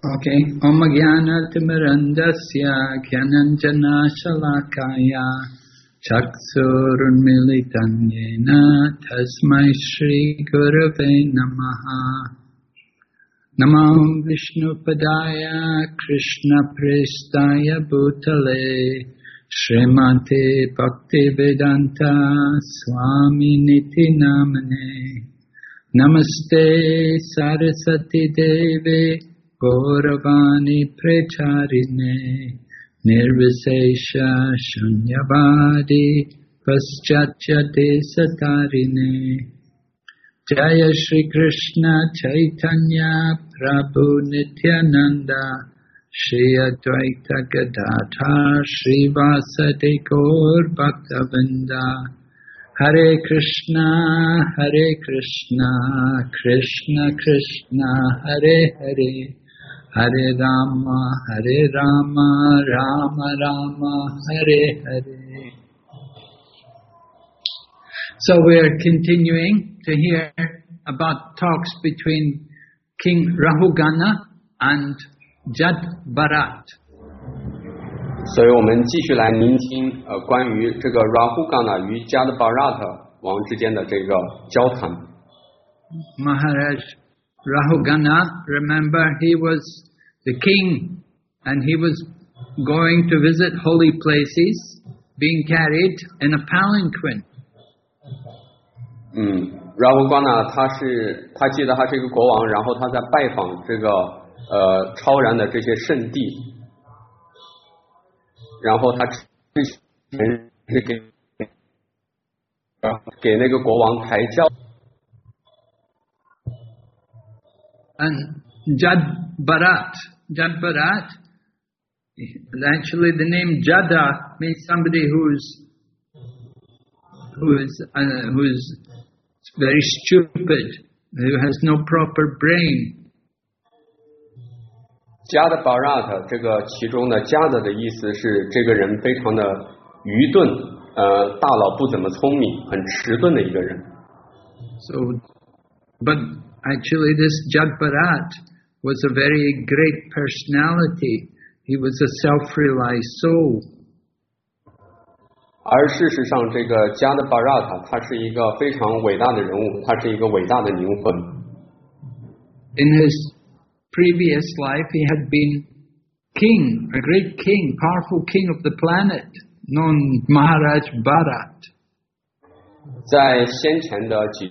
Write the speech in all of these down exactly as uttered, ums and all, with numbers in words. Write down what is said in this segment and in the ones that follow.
Okay. Om Jnana-timirandasya Jnananjana-shalakaya Chaksurunmilitam Yena Tasmai Shri Gurave Namaha. Namo Vishnupadaya Krishna Prestaya Bhutale Srimate Bhaktivedanta Swami Niti Namane. Namaste Saraswati Devi Gauravani Pracharine Nirvisesha Shunyavadi Paschatya Desatarine Jaya Shri Krishna Chaitanya Prabhu Nityananda Shri Advaita Gadadhar Shri Vasadi Gaur Bhaktavinda Hare Krishna, Hare Krishna, Krishna Krishna, Hare Hare, Hare Rama, Hare Rama, Rama Rama, Hare Hare. So we are continuing to hear about talks between King Rahugana and Jad Bharat. 所以我们继续来聆听呃关于这个 Rahugana 与 Jad Bharat 王之间的这个交谈。 Maharaj Rahugana, remember he was the king and he was going to visit holy places, being carried in a palanquin. 嗯 Rahugana 他是他记得他是一个国王，然后他在拜访这个呃超然的这些圣地。然后他之前是给给那个国王抬轿。 And Jad Bharat, Jad Bharat, actually the name Jada means somebody who's who is uh, who is very stupid, who has no proper brain. Jad Bharat 这个其中的 Jad 的意思是这个人非常的愚钝，呃，大脑不怎么聪明，很迟钝的一个人。 So, but actually this Jad Bharat was a very great personality. He was a self-realized soul. 而事实上，这个 Jad Bharat 他是一个非常伟大的人物，他是一个伟大的灵魂。 In his previous life, he had been king, a great king, powerful king of the planet, known Maharaj Bharat. 在先前的几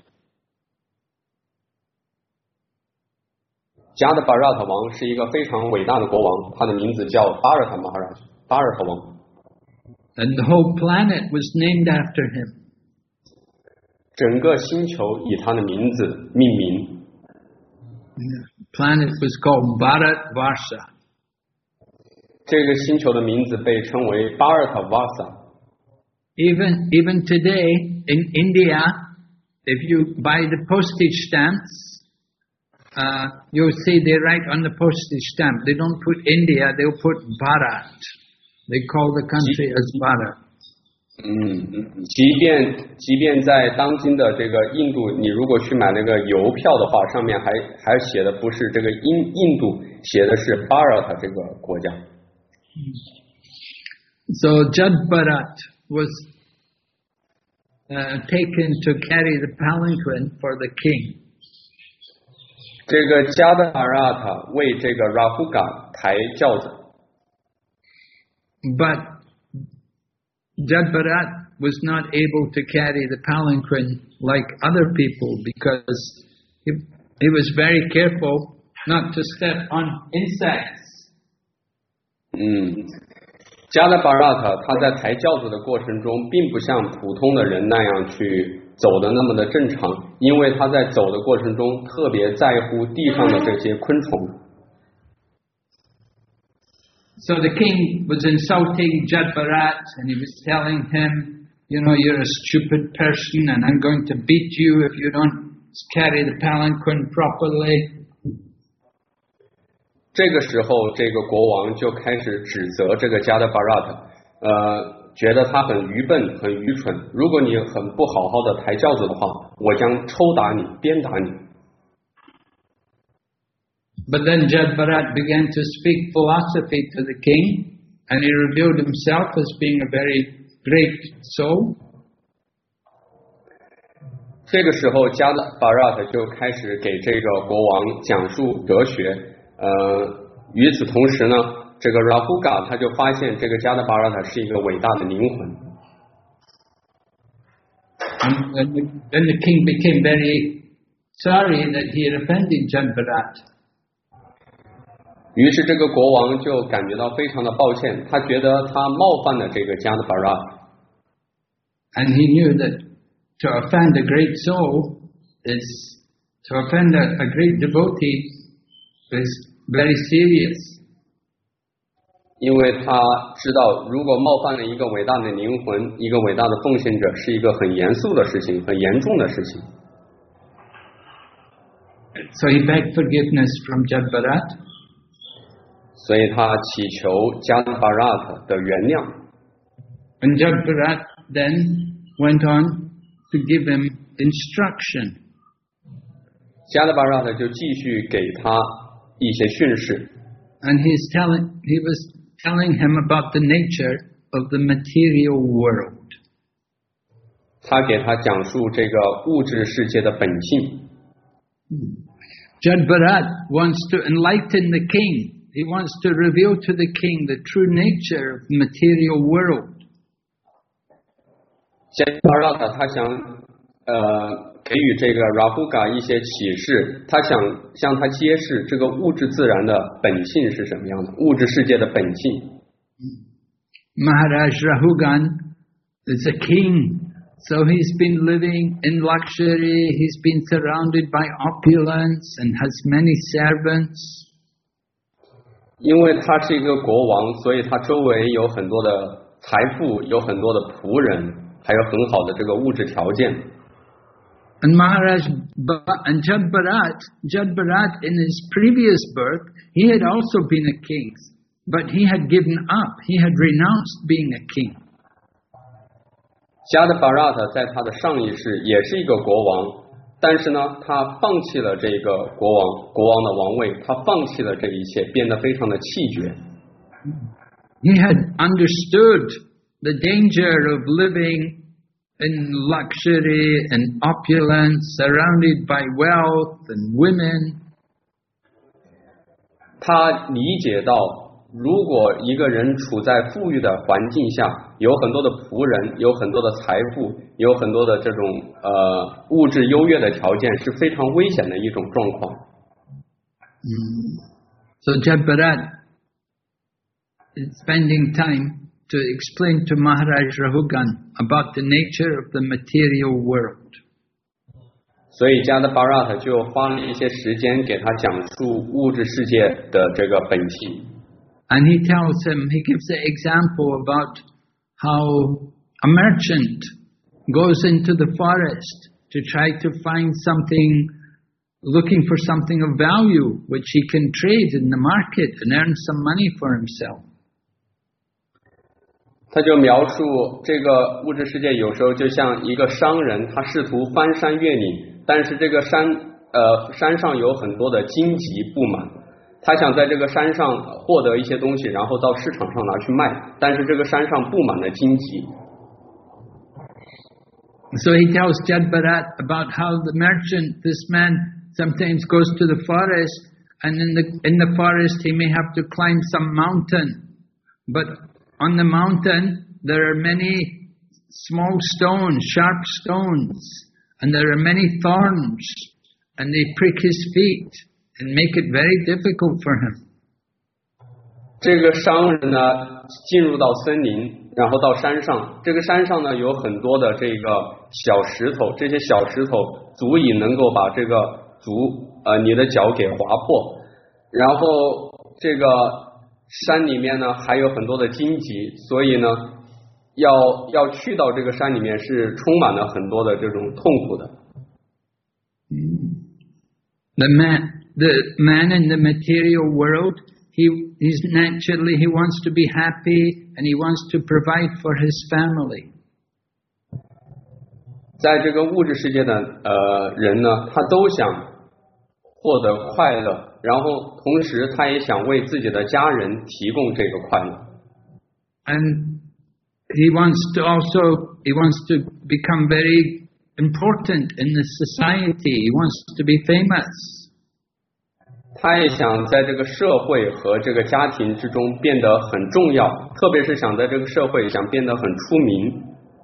Jad Bharat 王是一个非常伟大的国王，他的名字叫 Bharat Maharaj， 巴尔特王。 And the whole planet was named after him. 整个星球以他的名字命名。 The planet was called Bharat Varsha. 这个星球的名字被称为巴尔特瓦萨。 Even even today in India, if you buy the postage stamps, uh, you'll see they write on the postage stamp. They don't put India; they'll put Bharat. They call the country as Bharat. 嗯，即便即便在当今的这个印度，你如果去买那个邮票的话，上面还还写的不是这个印印度，写的是巴尔特这个国家。 So Jad Bharat was uh, taken to carry the palanquin for the king. 这个加德巴拉塔为这个 Rahuga 抬轿子。 But Jad Bharat was not able to carry the palanquin like other people because he, he was very careful not to step on insects. 嗯，加德巴拉塔他在抬轿子的过程中，并不像普通的人那样去走的那么的正常，因为他在走的过程中特别在乎地上的这些昆虫。 So the king was insulting Jad Bharat and he was telling him, you know, you're a stupid person and I'm going to beat you if you don't carry the palanquin properly. 这个时候，这个国王就开始指责这个加德巴拉特，呃，觉得他很愚笨、很愚蠢。如果你很不好好的抬轿子的话，我将抽打你、鞭打你。 But then Jadbharat began to speak philosophy to the king, and he revealed himself as being a very great soul. 这个时候，加达巴拉特就开始给这个国王讲述哲学。呃，与此同时呢，这个 Rahuga 他就发现这个加达巴拉特是一个伟大的灵魂。 And then the, then the king became very sorry that he had offended Jadbharat. 于是这个国王就感觉到非常的抱歉，他觉得他冒犯了这个加达巴拉。 And he knew that to offend a great soul is, to offend a, a great devotee is very serious. 因为他知道，如果冒犯了一个伟大的灵魂，一个伟大的奉献者，是一个很严肃的事情，很严重的事情。 So he begged forgiveness from Jadbharat. 所以他祈求加达巴拉特的原谅。 And Jadbharat then went on to give him instruction. 加达巴拉特就继续给他一些训示。 And he's telling, he was telling him about the nature of the material world. 他给他讲述这个物质世界的本性。 Jadbharat wants to enlighten the king. He wants to reveal to the king the true nature of the material world. 加达巴拉特他想呃给予这个 Rahuga 一些启示，他想向他揭示这个物质自然的本性是什么样的，物质世界的本性。 Maharaj Rahugan is a king, so he's been living in luxury, he's been surrounded by opulence and has many servants. 因为他是一个国王，所以他周围有很多的财富，有很多的仆人，还有很好的这个物质条件。 And Maharaj and Jadbharat, Jadbharat in his previous birth, he had also been a king, but he had given up, he had renounced being a king. 加达巴拉特在他的上一世也是一个国王，但是呢，他放弃了这个国王国王的王位，他放弃了这一切，变得非常的气绝。 He had understood the danger of living in luxury and opulence, surrounded by wealth and women. 他理解到，如果一个人处在富裕的环境下，有很多的仆人，有很多的财富，有很多的这种呃物质优越的条件，是非常危险的一种状况。 So Jadbharat is spending time to explain to Maharaj Rahugan about the nature of the material world. 所以加达巴拉特就花了一些时间给他讲述物质世界的这个本性。 And he tells him, he gives the example about how a merchant goes into the forest to try to find something, looking for something of value which he can trade in the market and earn some money for himself. 他就描述这个物质世界有时候就像一个商人，他试图翻山越岭，但是这个山呃山上有很多的荆棘布满，他想在这个山上获得一些东西，然后到市场上拿去卖，但是这个山上布满了荆棘。 So he tells Jadbharat about how the merchant, this man, sometimes goes to the forest, and in the in the forest he may have to climb some mountain, but on the mountain there are many small stones, sharp stones, and there are many thorns, and they prick his feet and make it very difficult for him. 这个商人呢，进入到森林，然后到山上，这个山上呢有很多的这个小石头，这些小石头足以能够把这个足呃你的脚给划破，然后这个山里面呢还有很多的荆棘，所以呢要要去到这个山里面是充满了很多的这种痛苦的。 The man, the man in the material world, he is naturally he wants to be happy and he wants to provide for his family. 在这个物质世界的呃人呢，他都想获得快乐，然后同时他也想为自己的家人提供这个快乐。 And he wants to also, he wants to become very important in the society. He wants to be famous. 他也想在这个社会和这个家庭之中变得很重要，特别是想在这个社会想变得很出名。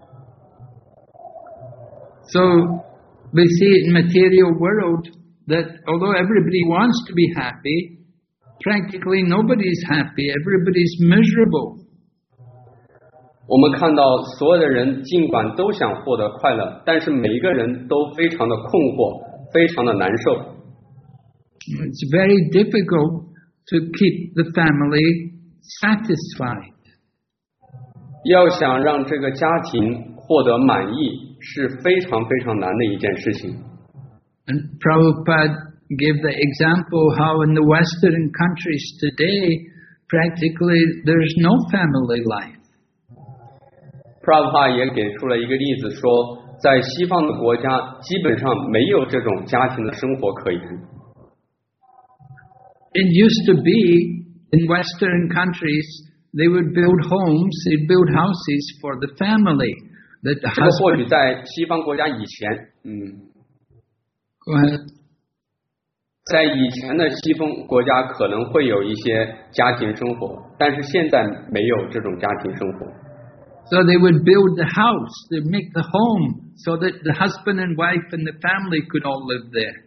So we see in material world that although everybody wants to be happy, practically nobody is happy. Everybody is miserable. 我们看到所有的人尽管都想获得快乐，但是每一个人都非常的困惑，非常的难受。 It's very difficult to keep the family satisfied. 要想让这个家庭获得满意是非常非常难的一件事情。 And Prabhupada gave the example how in the Western countries today, practically there's no family life. Prabhupada 也给出了一个例子，说在西方的国家基本上没有这种家庭的生活可言。 It used to be in Western countries, they would build homes, they'd build houses for the family. That the 这个或许 husband, 在西方国家以前，嗯， go ahead. 在以前的西方国家可能会有一些家庭生活，但是现在没有这种家庭生活。 So they would build the house, they'd make the home, so that the husband and wife and the family could all live there.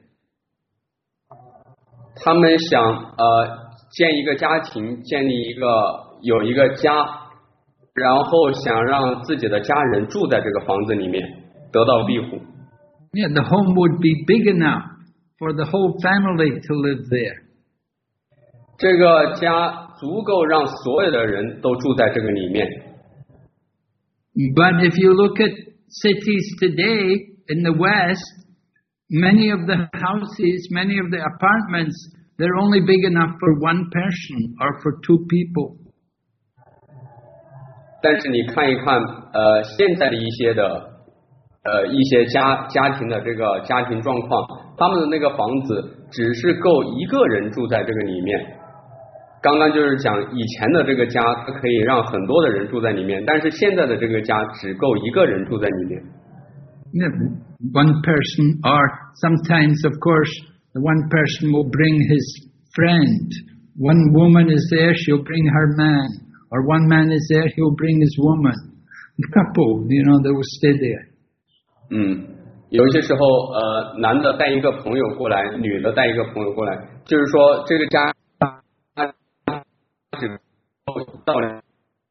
他们想呃建一个家庭，建立一个有一个家，然后想让自己的家人住在这个房子里面，得到庇护。 Yeah, the home would be big enough for the whole family to live there. 这个家足够让所有的人都住在这个里面。 But if you look at cities today in the West, many of the houses, many of the apartments, they're only big enough for one person or for two people. 但是你看一看，呃，现在的一些的，呃，一些家家庭的这个家庭状况，他们的那个房子只是够一个人住在这个里面。刚刚就是讲以前的这个家，它可以让很多的人住在里面，但是现在的这个家只够一个人住在里面。 Yeah, one person, or sometimes, of course, the one person will bring his friend. One woman is there, she'll bring her man. Or one man is there, he'll bring his woman. The couple, you know, they will stay there. 嗯，有一些时候，呃，男的带一个朋友过来，女的带一个朋友过来，就是说这个家只到了。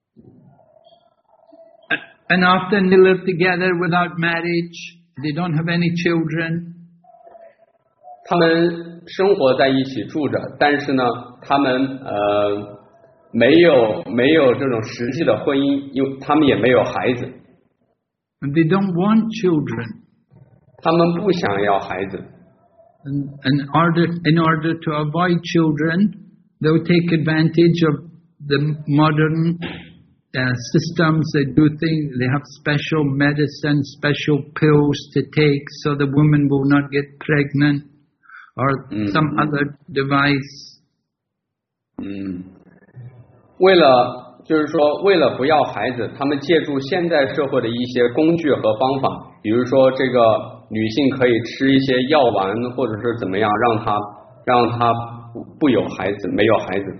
And often they live together without marriage. They don't have any children. 他们生活在一起住着，但是呢，他们呃没有没有这种实际的婚姻，因为他们也没有孩子。 And they don't want children. 他们不想要孩子。 And in order, in order to avoid children, they'll take advantage of the modern uh, systems. They do things, they have special medicine, special pills to take so the woman will not get pregnant or mm-hmm. some other device. 嗯，为了就是说，为了不要孩子，他们借助现在社会的一些工具和方法，比如说这个女性可以吃一些药丸，或者是怎么样，让她让她不不有孩子，没有孩子。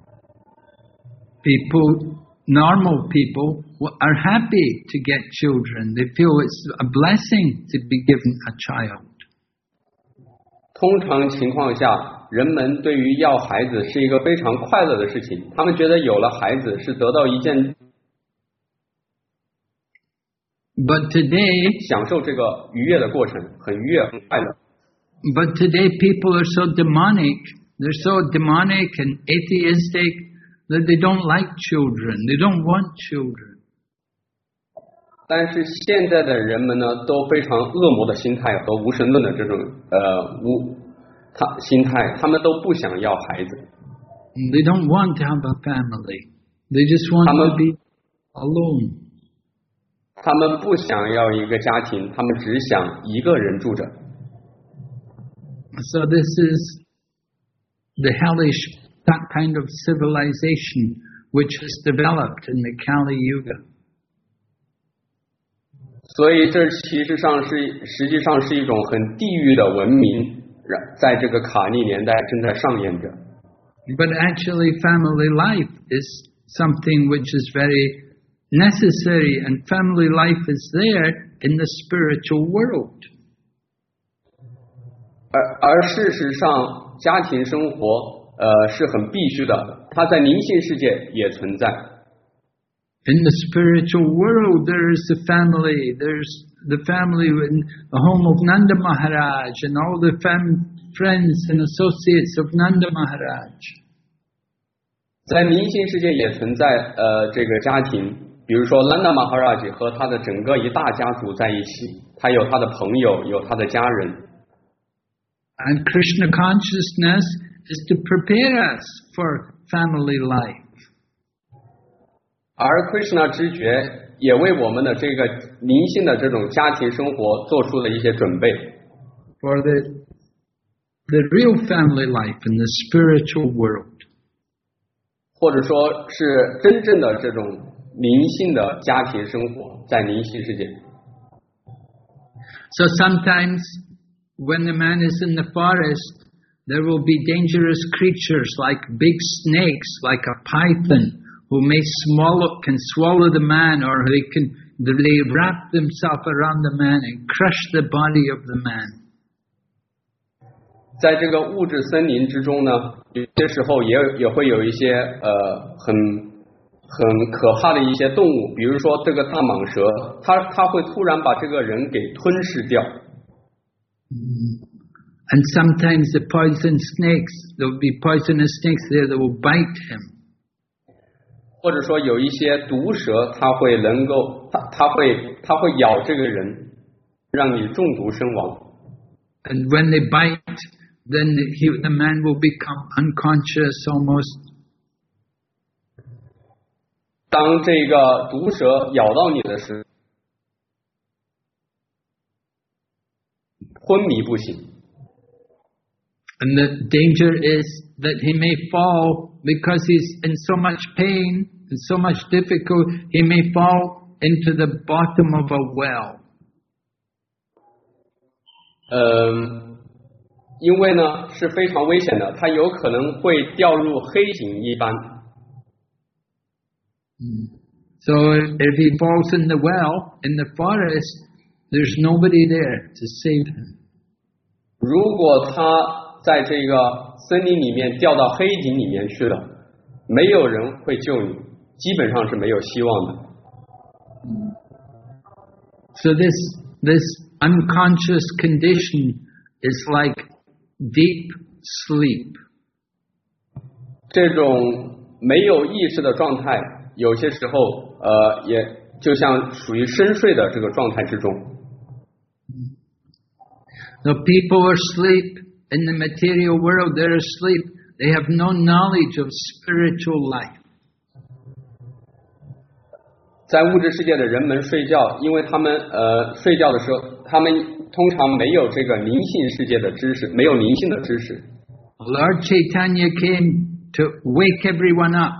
People, normal people, are happy to get children. They feel it's a blessing to be given a child. 通常情况下，人们对于要孩子是一个非常快乐的事情，他们觉得有了孩子是得到一件 But today, 享受这个愉悦的过程，很愉悦，很快乐。 But today people are so demonic, they're so demonic and atheistic that they don't like children, they don't want children. 但是现在的人们呢，都非常恶魔的心态和无神论的这种呃无他心态，他们都不想要孩子。 They don't want to have a family. They just want to be alone. 他们不想要一个家庭，他们只想一个人住着。 So this is the hellish that kind of civilization which is developed in the Kali Yuga. 所以这其实上是实际上是一种很地狱的文明，在这个卡利年代正在上演着。 But actually family life is something which is very necessary, and family life is there in the spiritual world. 而而事实上家庭生活呃是很必须的，它在灵性世界也存在。 In the spiritual world, there is the family. There's the family in the home of Nanda Maharaj and all the fam- friends and associates of Nanda Maharaj. 在灵性世界也存在呃这个家庭，比如说 Nanda Maharaj 和他的整个一大家族在一起，他有他的朋友，有他的家人。 And Krishna consciousness is to prepare us for family life. 而 Krishna 知觉也为我们的这个灵性的这种家庭生活做出了一些准备。 For the the real family life in the spiritual world. 或者说是真正的这种灵性的家庭生活，在灵性世界。 So sometimes when the man is in the forest, there will be dangerous creatures like big snakes, like a python, who may swallow, can swallow the man, or they can they wrap themselves around the man and crush the body of the man. 在这个物质森林之中呢，有些时候也也会有一些呃很很可怕的一些动物，比如说这个大蟒蛇，它它会突然把这个人给吞噬掉。 And sometimes the poison snakes, there will be poisonous snakes there that will bite him. 或者说有一些毒蛇，它会能够，它它会它会咬这个人，让你中毒身亡。 And when they bite, then he, the man will become unconscious almost. 当这个毒蛇咬到你的时候，昏迷不醒。 And the danger is that he may fall because he's in so much pain and so much difficulty, he may fall into the bottom of a well. 嗯，因为呢是非常危险的，他有可能会掉入黑井一般。 So if he falls in the well in the forest, there's nobody there to save him. 如果他在这个森林里面掉到黑井里面去了，没有人会救你，基本上是没有希望的。 So this this unconscious condition is like deep sleep. 这种没有意识的状态，有些时候呃也就像属于深睡的这个状态之中。 The people are asleep in the material world, they're asleep. They have no knowledge of spiritual life. 在物质世界的人们睡觉，因为他们呃睡觉的时候，他们通常没有这个灵性世界的知识，没有灵性的知识。 Lord Chaitanya came to wake everyone up.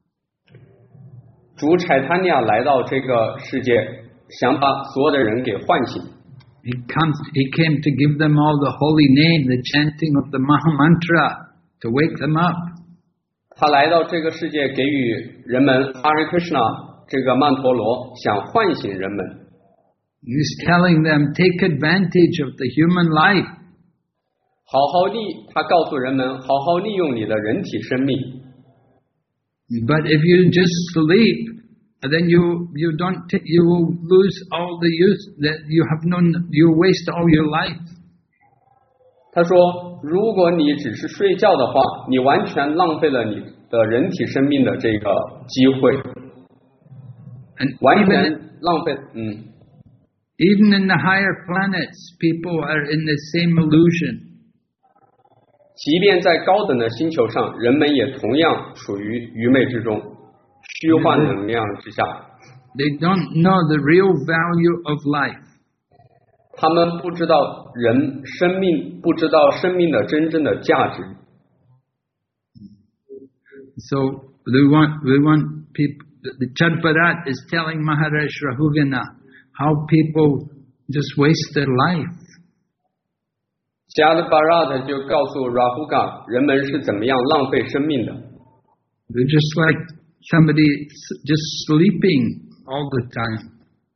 主柴他尼亚来到这个世界，想把所有的人给唤醒。 He comes. He came to give them all the holy name, the chanting of the Maha Mantra, to wake them up. 他来到这个世界，给予人们 Hare Krishna 这个曼陀罗，想唤醒人们。 He's telling them, take advantage of the human life. 好好利，他告诉人们，好好利用你的人体生命。 But if you just sleep, then you you don't you will lose all the use that you have known. You waste all your life. 他说，如果你只是睡觉的话，你完全浪费了你的人体生命的这个机会，完全浪费。嗯。 Even in the higher planets, people are in the same illusion. 即便在高等的星球上，人们也同样处于愚昧之中，虚幻能量之下。 They don't know the real value of life. 他们不知道人生命，不知道生命的真正的价值。 So we want we want people. The Chadbarat is telling Maharaj Rahugana how people just waste their life. Chadbarat 就告诉 Rahuga 人们是怎么样浪费生命的。 They're just like somebody just sleeping all the time.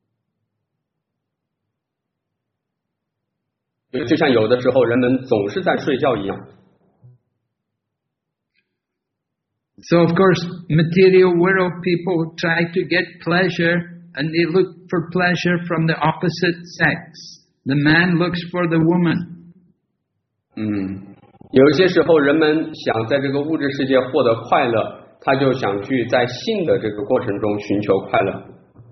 就像有的时候人们总是在睡觉一样。 So of course, material world people try to get pleasure and they look for pleasure from the opposite sex. The man looks for the woman. 嗯，有一些时候人们想在这个物质世界获得快乐，他就想去在性的这个过程中寻求快乐。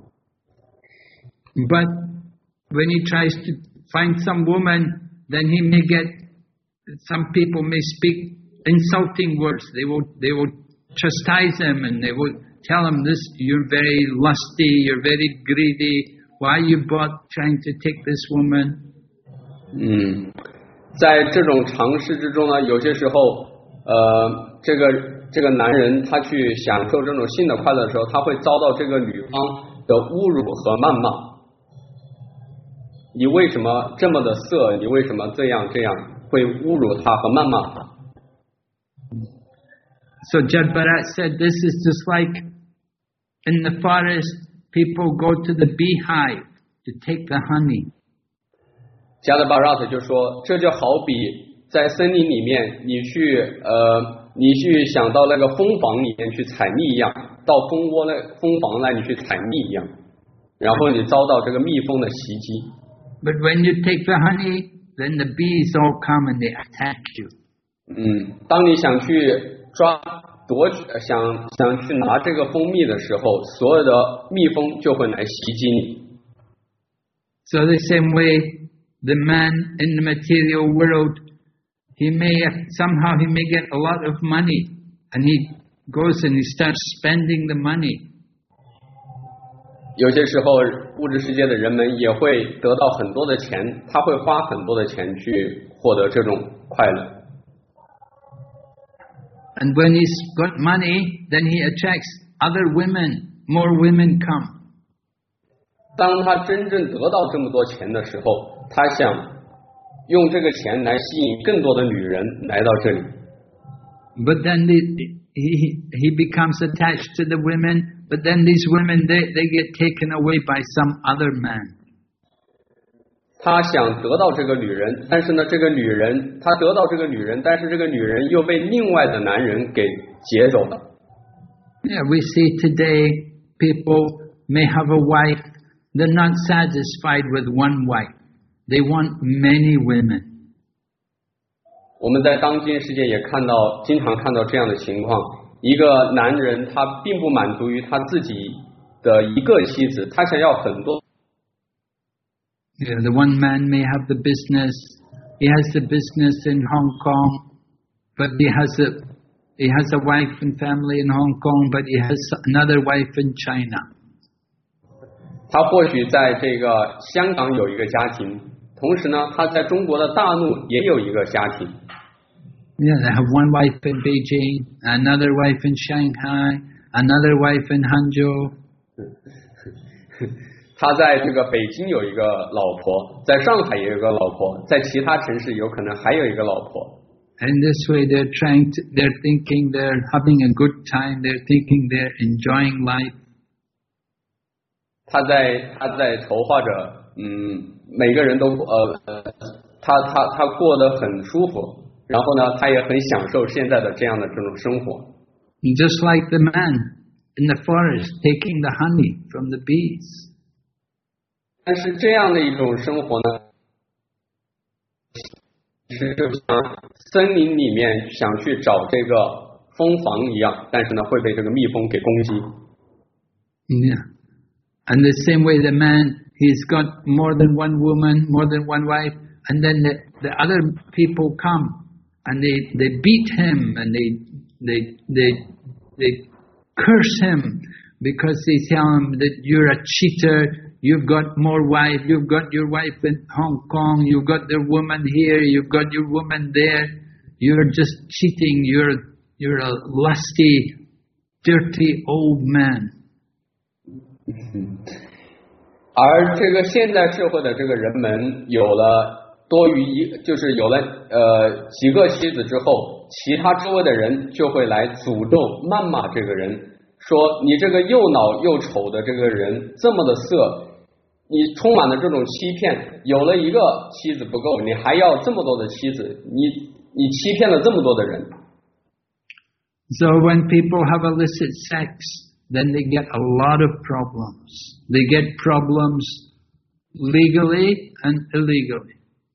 But when he tries to find some woman, then he may get, some people may speak insulting words. They will, they will chastise him and they will tell him this, you're very lusty, you're very greedy, why you bought trying to take this woman? 嗯，在这种尝试之中呢，有些时候，呃，这个这个男人他去享受这种性的快乐的时候，他会遭到这个女方的侮辱和谩骂。你为什么这么的色？你为什么这样这样？会侮辱他和谩骂他。 So Jadbarat said this is just like in the forest, people go to the beehive to take the honey. Jadbarat 就说，这就好比在森林里面，你去呃，你去想到那个蜂房里面去采蜜一样，到蜂窝来蜂房来你去采蜜一样，然后你遭到这个蜜蜂的袭击。 But when you take the honey, then the bees all come and they attack you. 嗯，当你想去抓夺取，想想去拿这个蜂蜜的时候，所有的蜜蜂就会来袭击你。 So the same way, the man in the material world, he may somehow he may get a lot of money, and he goes and he starts spending the money. 有些时候，物质世界的人们也会得到很多的钱，他会花很多的钱去获得这种快乐。 And when he's got money, then he attracts other women. More women come. 当他真正得到这么多钱的时候，他想用这个钱来吸引更多的女人来到这里。 But then the, he he becomes attached to the women. But then these women they they get taken away by some other man. 他想得到这个女人，但是呢，这个女人他得到这个女人，但是这个女人又被另外的男人给劫走了。 Yeah, we see today people may have a wife, they're not satisfied with one wife. They want many women. 我们在当今世界也看到，经常看到这样的情况：一个男人他并不满足于他自己的一个妻子，他想要很多。 Yeah, the one man may have the business. He has the business in Hong Kong, but he has a he has a wife and family in Hong Kong, but he has another wife in China. 他或许在这个香港有一个家庭，同时呢，他在中国的大陆也有一个家庭。 Yeah, they have one wife in Beijing, another wife in Shanghai, another wife in Hangzhou. 他在这个北京有一个老婆，在上海也有一个老婆，在其他城市有可能还有一个老婆。 And this way they're trying to, they're thinking they're having a good time, they're thinking they're enjoying life. 他在他在筹划着，嗯，每个人都呃呃，他他他过得很舒服，然后呢，他也很享受现在的这样的这种生活。 Just like the man in the forest taking the honey from the bees. 但是这样的一种生活呢，是就像森林里面想去找这个蜂房一样，但是呢会被这个蜜蜂给攻击。 Yeah, and the same way the man, he's got more than one woman, more than one wife, and then the, the other people come and they, they beat him and they they they they curse him because they tell him that you're a cheater. you've got more wife, you've got your wife in Hong Kong, you've got the woman here, you've got your woman there. You're just cheating, you're, you're a lusty, dirty old man. 而这个现代社会的这个人们有了多于一，就是有了呃几个妻子之后，其他周围的人就会来诅咒、谩骂这个人，说你这个又老又丑的这个人这么的色，你充满了这种欺骗，有了一个妻子不够，你还要这么多的妻子，你你欺骗了这么多的人。 So when people have illicit sex, then they get a lot of problems. They get problems legally and illegally.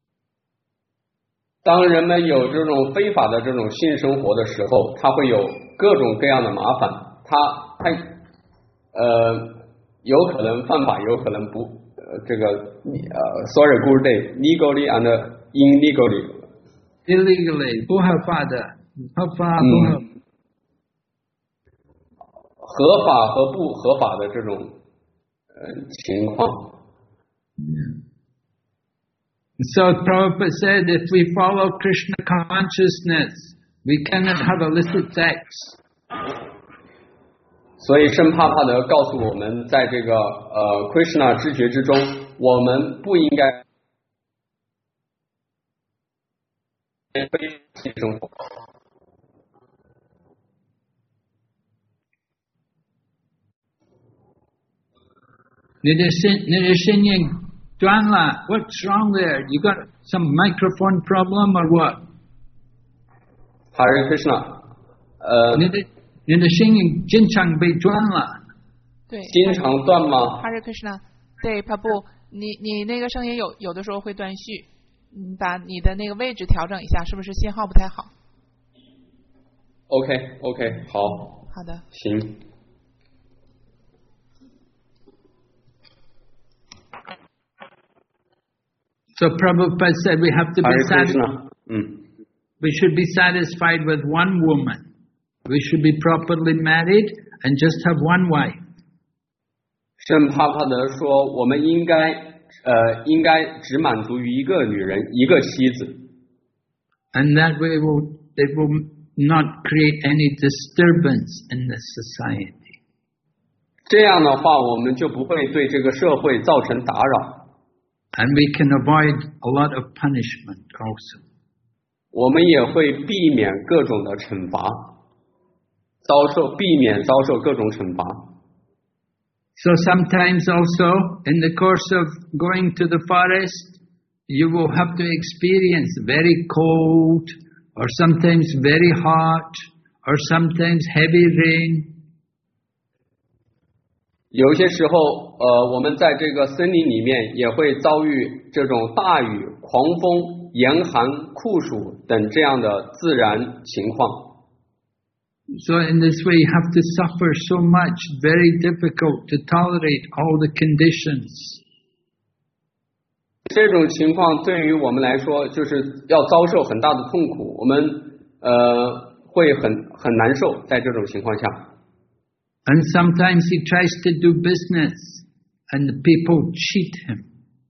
当人们有这种非法的这种性生活的时候，他会有各种各样的麻烦。他他呃有可能犯法，有可能不呃这个呃 sorry good day legally and illegally. Illegally 不合法的，合法不合。 嗯合法和不合法的这种呃情况。 Yeah. So Prabhupada said, if we follow Krishna consciousness, we cannot have illicit sex. 所以圣帕帕德告诉我们，在这个呃 Krishna 知觉之中，我们不应该非性生活。 你的声你的声音断了 What's wrong there? You got some microphone problem or what? Hare Krishna， 呃， 你的你的声音经常被断了。 对， 经常断吗 Hare Krishna， 对，帕布，你你那个声音有有的时候会断续，你把你的那个位置调整一下，是不是信号不太好 ？OK OK， 好。 好的。 行。 So Prabhupada said we have to be satisfied. We should be satisfied with one woman. We should be properly married and just have one wife. 圣帕帕德说，我们应该呃应该只满足于一个女人，一个妻子。 And that way will it will not create any disturbance in the society. 这样的话，我们就不会对这个社会造成打扰。 And we can avoid a lot of punishment also. 我们也会避免各种的惩罚，遭受避免遭受各种惩罚。 So sometimes also in the course of going to the forest, you will have to experience very cold, or sometimes very hot, or sometimes heavy rain. 有些时候，呃，我们在这个森林里面也会遭遇这种大雨、狂风、严寒、酷暑等这样的自然情况。 So in this way, you have to suffer so much, very difficult to tolerate all the conditions. 这种情况对于我们来说，就是要遭受很大的痛苦，我们呃会很很难受，在这种情况下。 And sometimes he tries to do business, and the people cheat him.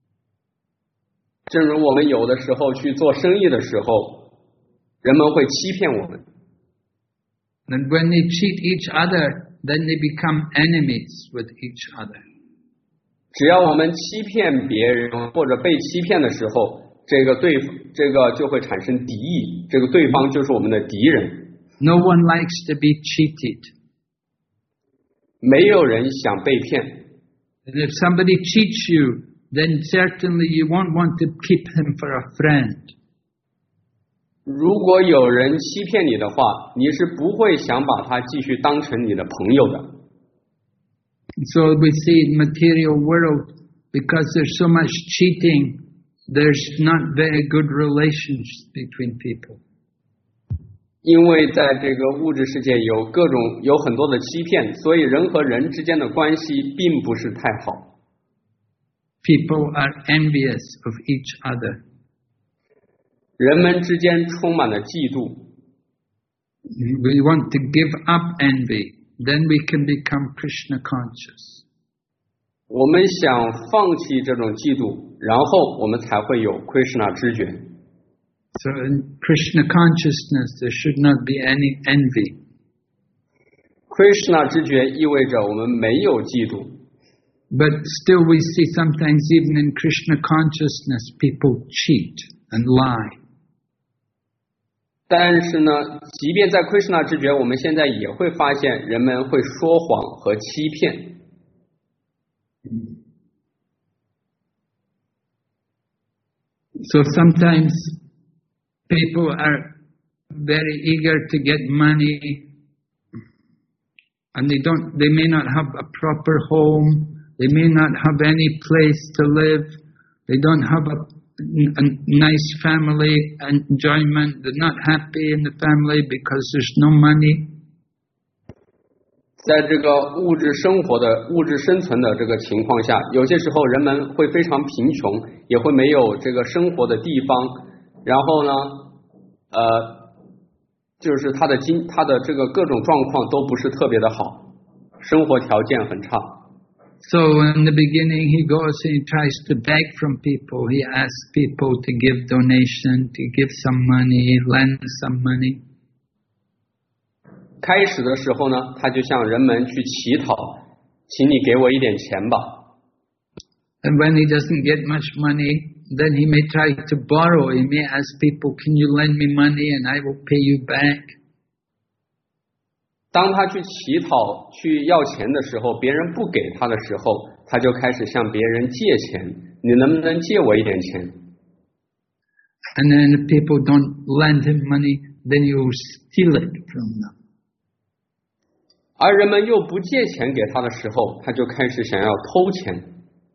正如我们有的时候去做生意的时候，人们会欺骗我们。 And when they cheat each other, then they become enemies with each other. 只要我们欺骗别人或者被欺骗的时候，这个对这个就会产生敌意，这个对方就是我们的敌人。 No one likes to be cheated. 没有人想被骗。 And if somebody cheats you, then certainly you won't want to keep him for a friend. 如果有人欺骗你的话，你是不会想把他继续当成你的朋友的。 So we see in material world, because there's so much cheating, there's not very good relations between people. 因为在这个物质世界有各种有很多的欺骗，所以人和人之间的关系并不是太好。 People are envious of each other. 人们之间充满了嫉妒。 We want to give up envy, then we can become Krishna conscious. 我们想放弃这种嫉妒，然后我们才会有 Krishna 知觉。 So in Krishna consciousness, there should not be any envy. Krishna 知觉意味着我们没有嫉妒。 But still we see sometimes even in Krishna consciousness, people cheat and lie. 但是呢，即便在 Krishna 知觉，我们现在也会发现人们会说谎和欺骗。 So sometimes people are very eager to get money, and they don't, they may not have a proper home, they may not have any place to live, they don't have a, a nice family enjoyment, they're not happy in the family because there's no money. 在这个物质生活的物质生存的这个情况下，有些时候人们会非常贫穷，也会没有这个生活的地方，然后呢，呃，就是他的经他的这个各种状况都不是特别的好，生活条件很差。 So in the beginning he goes and he tries to beg from people. He asks people to give donation, to give some money, lend some money. 开始的时候呢，他就向人们去乞讨，请你给我一点钱吧。 And when he doesn't get much money, then he may try to borrow. He may ask people, "Can you lend me money and I will pay you back?" 当他去乞讨、去要钱的时候，别人不给他的时候，他就开始向别人借钱。你能不能借我一点钱？ And then if people don't lend him money, then he will steal it from them. 而人们又不借钱给他的时候，他就开始想要偷钱。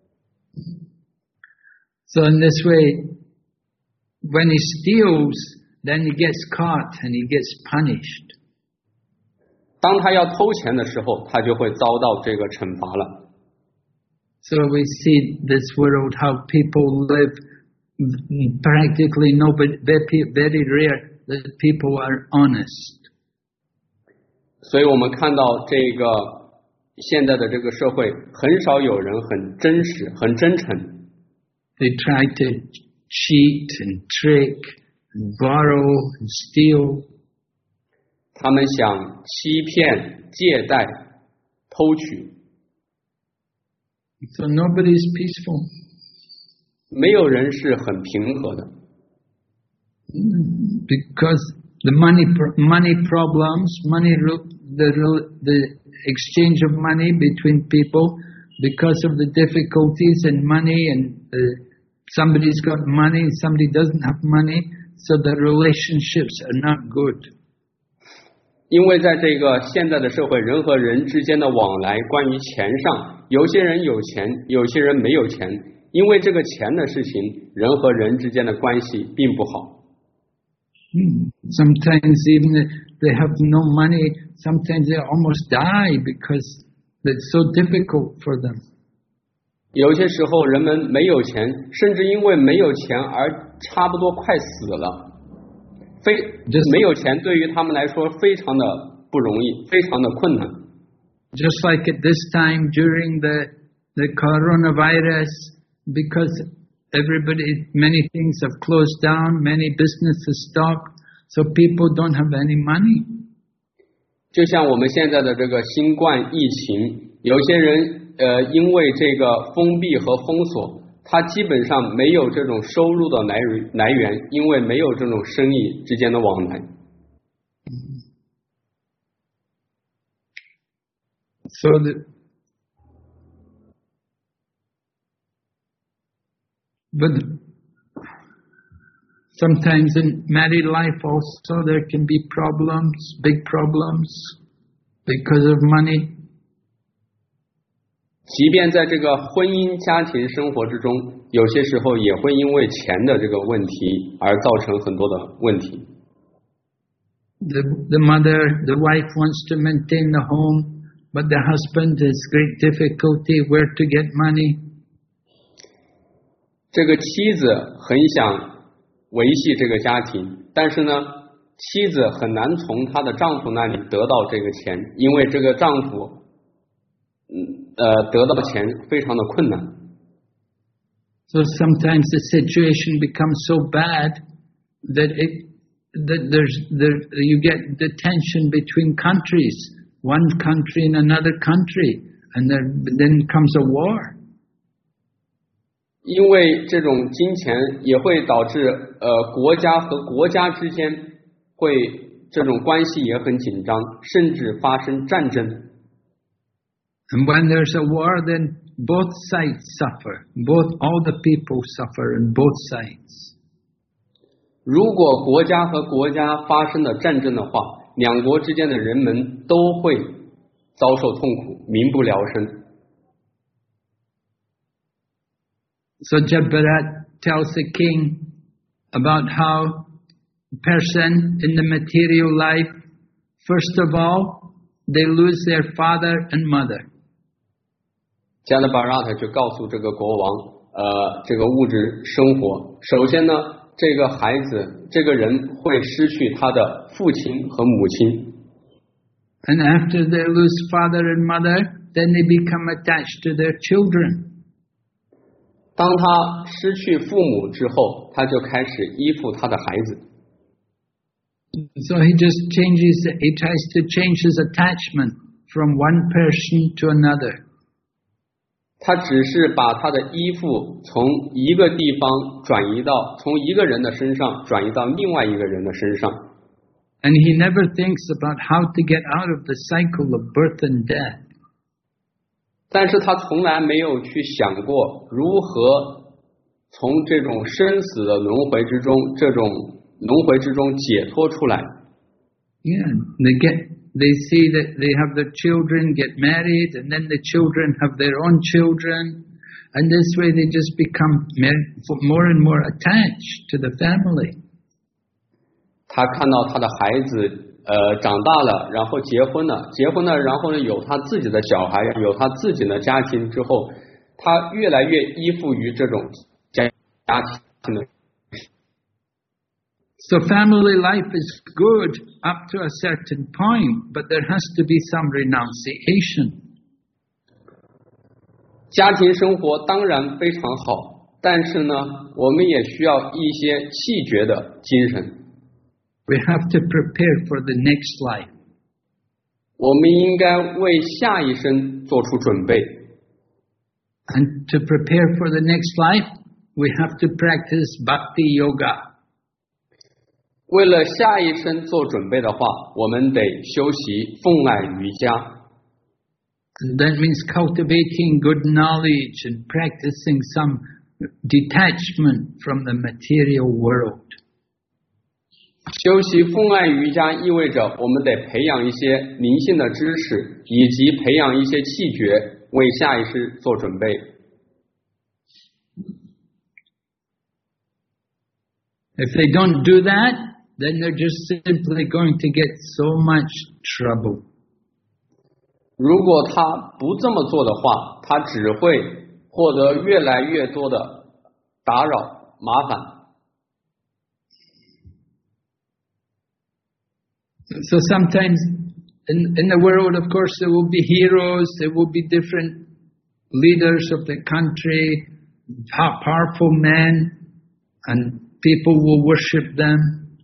So in this way, when he steals, then he gets caught and he gets punished. 当他要偷钱的时候，他就会遭到这个惩罚了。 So we see this world how people live practically nobody, very, very rare that people are honest. 所以我们看到这个现在的这个社会，很少有人很真实、很真诚。 They try to cheat and trick and borrow and steal. 他们想欺骗、借贷、偷取。 So nobody is peaceful. 没有人是很平和的。 Because the money money problems, money the the exchange of money between people, because of the difficulties in money, and uh, somebody's got money, somebody doesn't have money, so the relationships are not good. 因为在这个现在的社会，人和人之间的往来，关于钱上，有些人有钱，有些人没有钱，因为这个钱的事情，人和人之间的关系并不好。 Sometimes even if they have no money, sometimes they almost die because it's so difficult for them. 有些时候人们没有钱，甚至因为没有钱而差不多快死了。非没有钱对于他们来说非常的不容易，非常的困难。 Just like at this time during the the coronavirus, because everybody, many things have closed down, many businesses stopped, so people don't have any money. 就像我们现在的这个新冠疫情，有些人呃因为这个封闭和封锁，他基本上没有这种收入的来来源，因为没有这种生意之间的往来。 So the, but sometimes in married life also there can be problems, big problems, because of money. 即便在这个婚姻家庭生活之中，有些时候也会因为钱的这个问题而造成很多的问题。 The, the mother, the wife wants to maintain the home, but the husband has great difficulty where to get money. 这个妻子很想维系这个家庭，但是呢，妻子很难从她的丈夫那里得到这个钱，因为这个丈夫，嗯， 呃得到钱非常的困难。 So sometimes the situation becomes so bad that it that there's there you get the tension between countries, one country and another country, and there, then comes a war. 因为这种金钱也会导致呃国家和国家之间会这种关系也很紧张，甚至发生战争。 And when there's a war, then both sides suffer. Both all the people suffer on both sides. 如果国家和国家发生了战争的话，两国之间的人们都会遭受痛苦，民不聊生。 So Jabbarat tells the king about how a person in the material life, first of all, they lose their father and mother. 加勒巴拉特就告诉这个国王，呃，这个物质生活，首先呢，这个孩子，这个人会失去他的父亲和母亲。 And after they lose father and mother, then they become attached to their children. 当他失去父母之后，他就开始依附他的孩子。 So he just changes, he tries to change his attachment from one person to another. 他只是把他的依附从一个地方转移到，从一个人的身上转移到另外一个人的身上。 And he never thinks about how to get out of the cycle of birth and death. 但是他从来没有去想过如何从这种生死的轮回之中，这种轮回之中解脱出来。 Yeah, they get, they see that they have their children get married, and then the children have their own children, and this way they just become more and more attached to the family. 他看到他的孩子呃，长大了，然后结婚了，结婚了，然后呢，有他自己的小孩，有他自己的家庭之后，他越来越依附于这种家家庭的。 So family life is good up to a certain point, but there has to be some renunciation. 家庭生活当然非常好，但是呢，我们也需要一些弃绝的精神。 We have to prepare for the next life. 我们应该为下一生做出准备。 And to prepare for the next life, we have to practice bhakti yoga. 为了下一生做准备的话，我们得修习奉爱瑜伽。 And that means cultivating good knowledge and practicing some detachment from the material world. 修习奉爱瑜伽意味着我们得培养一些灵性的知识，以及培养一些气觉，为下一世做准备。 If they don't do that, then they're just simply going to get so much trouble. 如果他不这么做的话，他只会获得越来越多的打扰、麻烦。 So sometimes in, in the world, of course, there will be heroes, there will be different leaders of the country, powerful men, and people will worship them.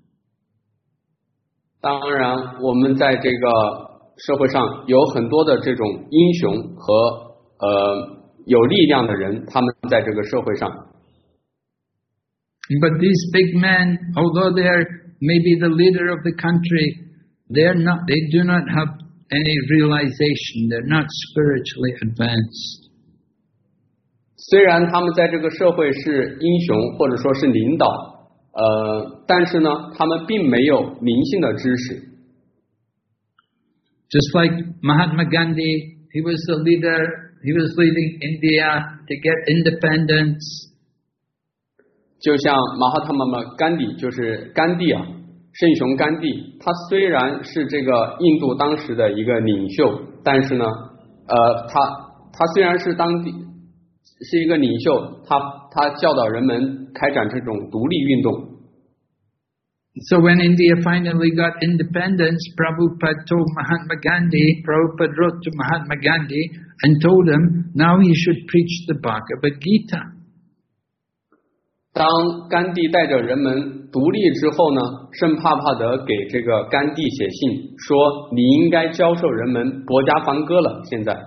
当然，我们在这个社会上有很多的这种英雄和呃有力量的人，他们在这个社会上。 But these big men, although they are maybe the leader of the country, they are not. They do not have any realization. They're not spiritually advanced. 虽然他们在这个社会是英雄或者说是领导，呃，但是呢，他们并没有灵性的知识。 Just like Mahatma Gandhi, he was the leader. He was leading India to get independence. 就像马哈特玛玛甘地，就是甘地啊，圣雄甘地，他虽然是这个印度当时的一个领袖，但是呢，呃，他他虽然是当地是一个领袖，他他教导人们开展这种独立运动。 So when India finally got independence, Prabhupada told Mahatma Gandhi, Prabhupada wrote to Mahatma Gandhi and told him now he should preach the Bhagavad Gita. 当甘地带着人们独立之后呢，圣帕帕德给这个甘地写信说，你应该教授人们薄伽梵歌了。现在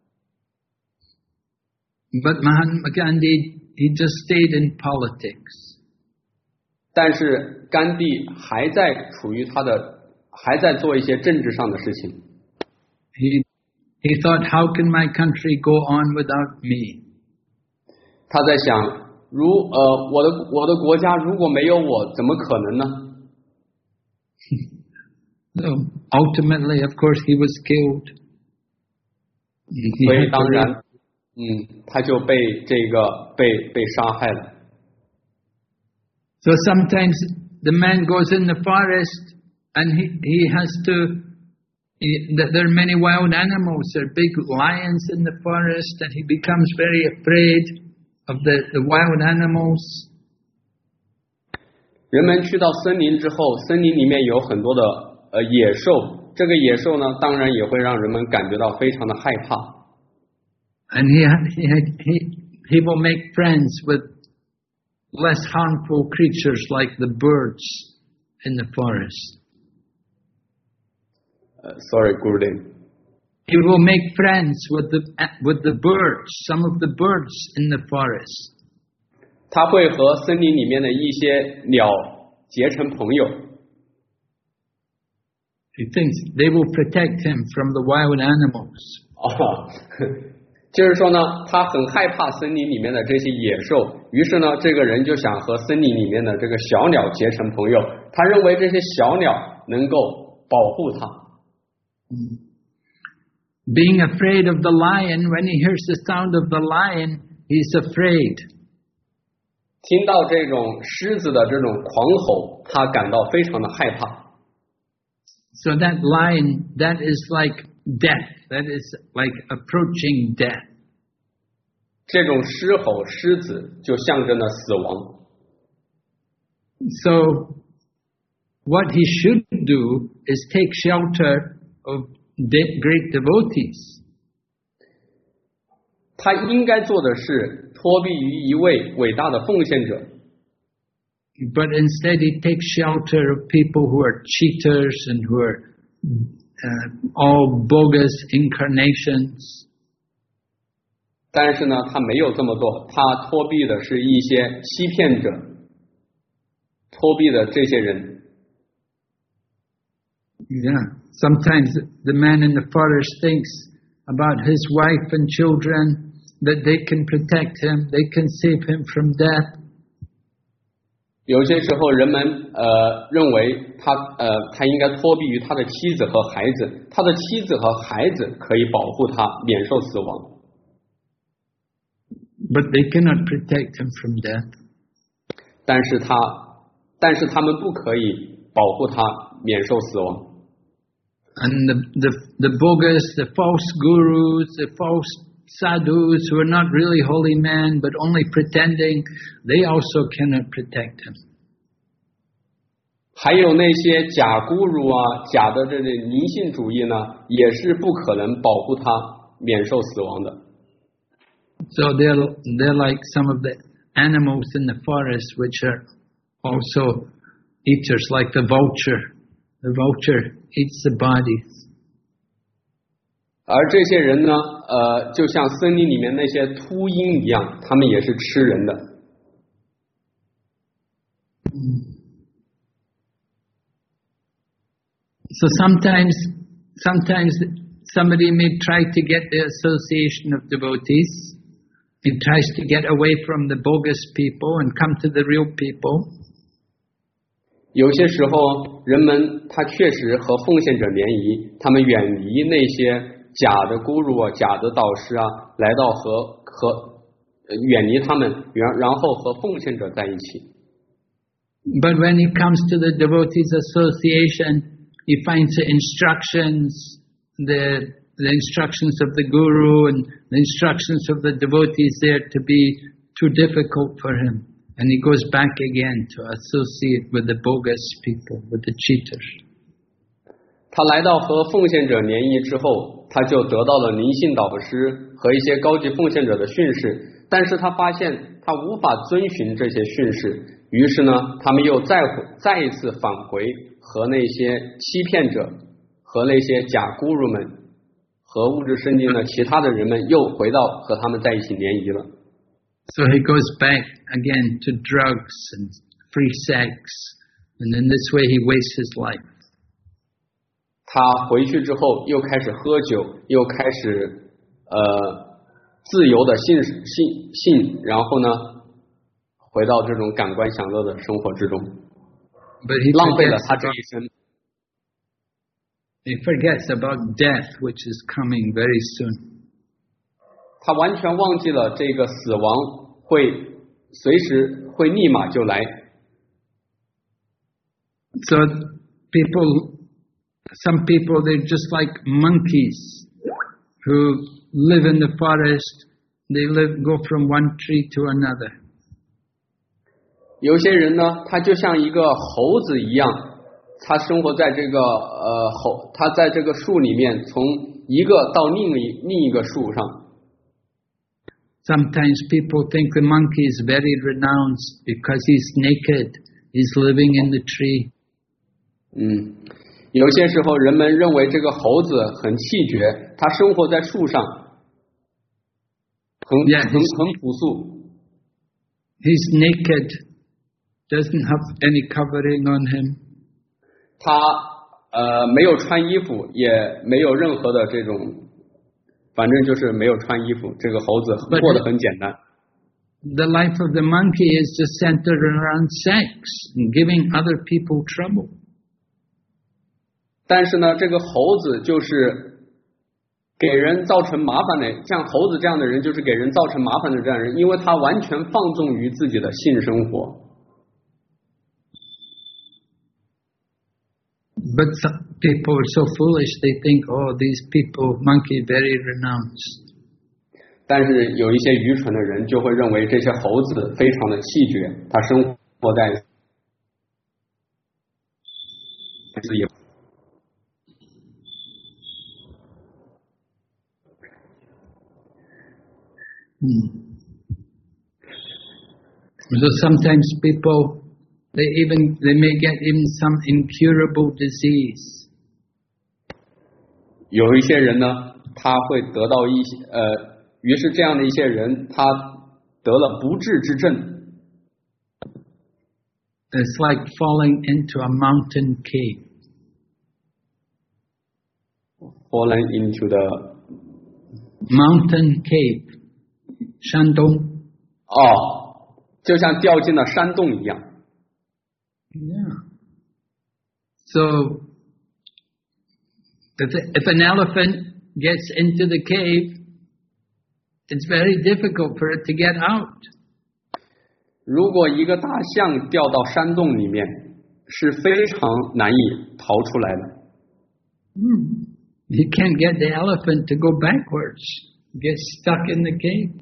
But Mahatma Gandhi, he just stayed in politics. 但是甘地还在处于他的，还在做一些政治上的事情。 He he thought, how can my country go on without me? 他在想，如呃我的我的国家如果没有我，怎么可能呢？ So ultimately, of course, he was killed. He 所以 had to 当然， leave. 嗯，他就被这个被被杀害了。 So sometimes the man goes in the forest and he, he has to, he, there are many wild animals, there are big lions in the forest, and he becomes very afraid of the, the wild animals. 人们去到森林之后，森林里面有很多的呃野兽，这个野兽呢，当然也会让人们感觉到非常的害怕。 And he, he, he, he will make friends with less harmful creatures like the birds in the forest. Uh, sorry, Gurudev. He will make friends with the with the birds, some of the birds in the forest. 他会和森林里面的一些鸟结成朋友。 He thinks they will protect him from the wild animals. 哦，就是说呢，他很害怕森林里面的这些野兽，于是呢，这个人就想和森林里面的这个小鸟结成朋友。他认为这些小鸟能够保护他。 Being afraid of the lion, when he hears the sound of the lion, he's afraid. 听到这种狮子的这种狂吼，他感到非常的害怕。 So that lion, that is like death. That is like approaching death. 这种狮吼狮子就象征了死亡。 So what he should do is take shelter of de- great devotees. 他应该做的是托庇于一位伟大的奉献者。 But instead he takes shelter of people who are cheaters and who are uh, all bogus incarnations. 但是呢，他没有这么做，他托庇的是一些欺骗者，托庇的这些人。 Yeah. Sometimes the man in the forest thinks about his wife and children, that they can protect him, they can save him from death. 有些时候，人们呃认为他呃他应该托庇于他的妻子和孩子，他的妻子和孩子可以保护他免受死亡。 But they cannot protect him from death. 但是他，但是他们不可以保护他免受死亡。 And the, the, the bogus, the false gurus, the false sadhus who are not really holy men but only pretending, they also cannot protect him. 还有那些假咕噜啊，假的这类迷信主义呢，也是不可能保护他免受死亡的。 So they're, they're like some of the animals in the forest which are also eaters, like the vulture. The vulture eats the bodies. 而这些人呢，呃，就像森林里面那些秃鹰一样，他们也是吃人的。 So sometimes, sometimes somebody may try to get the association of devotees. He tries to get away from the bogus people and come to the real people. 有些时候，人们他确实和奉献者联谊，他们远离那些假的咕噜啊、假的导师啊，来到和和呃远离他们，然然后和奉献者在一起。 But when he comes to the devotees association, he finds the instructions, the the instructions of the guru and the instructions of the devotees there to be too difficult for him. And he goes back again to associate with the bogus people, with the cheaters. 他来到和奉献者联谊之后，他就得到了灵性导师和一些高级奉献者的训示，但是他发现他无法遵循这些训示，于是呢，他们又再再一次返回和那些欺骗者和那些假咕噜们和物质圣经的其他的人们又回到和他们在一起联谊了。 So he goes back again to drugs and free sex, and in this way he wastes his life. 他回去之后又开始喝酒，又开始呃自由的性性性，然后呢，回到这种感官享乐的生活之中，浪费了他这一生。 He forgets about death, which is coming very soon. 他完全忘记了这个死亡会随时会立马就来。 So people, some people, they're just like monkeys who live in the forest. They live, go from one tree to another. 有些人呢，他就像一个猴子一样，他生活在这个呃猴，他在这个树里面，从一个到另一另一个树上。 Sometimes people think the monkey is very renounced because he's naked, he's living in the tree. 嗯，有些时候人们认为这个猴子很气绝，他生活在树上，很 Yeah, 很很朴素。 He's naked, doesn't have any covering on him. 他呃没有穿衣服，也没有任何的这种。反正就是没有穿衣服，这个猴子过得很简单。 The life of the monkey is just centered around sex and giving other people trouble. 但是呢，这个猴子就是给人造成麻烦的，像猴子这样的人就是给人造成麻烦的这样的人，因为他完全放纵于自己的性生活。 But some people are so foolish, they think, oh, these people, monkey, very renounced. 但是有一些愚蠢的人就会认为这些猴子非常的气绝，他生活在自由。 Hmm. So sometimes people, they even they may get even some incurable disease. 有一些人呢，他会得到一些呃，于是这样的一些人，他得了不治之症。 It's like falling into a mountain cave. Fallen into the mountain cave. 山洞。 哦，就像掉进了山洞一样。 Yeah. So, if, if an elephant gets into the cave, it's very difficult for it to get out. 如果一个大象掉到山洞里面，是非常难以逃出来的。 Hmm. You can't get the elephant to go backwards. It gets stuck in the cave.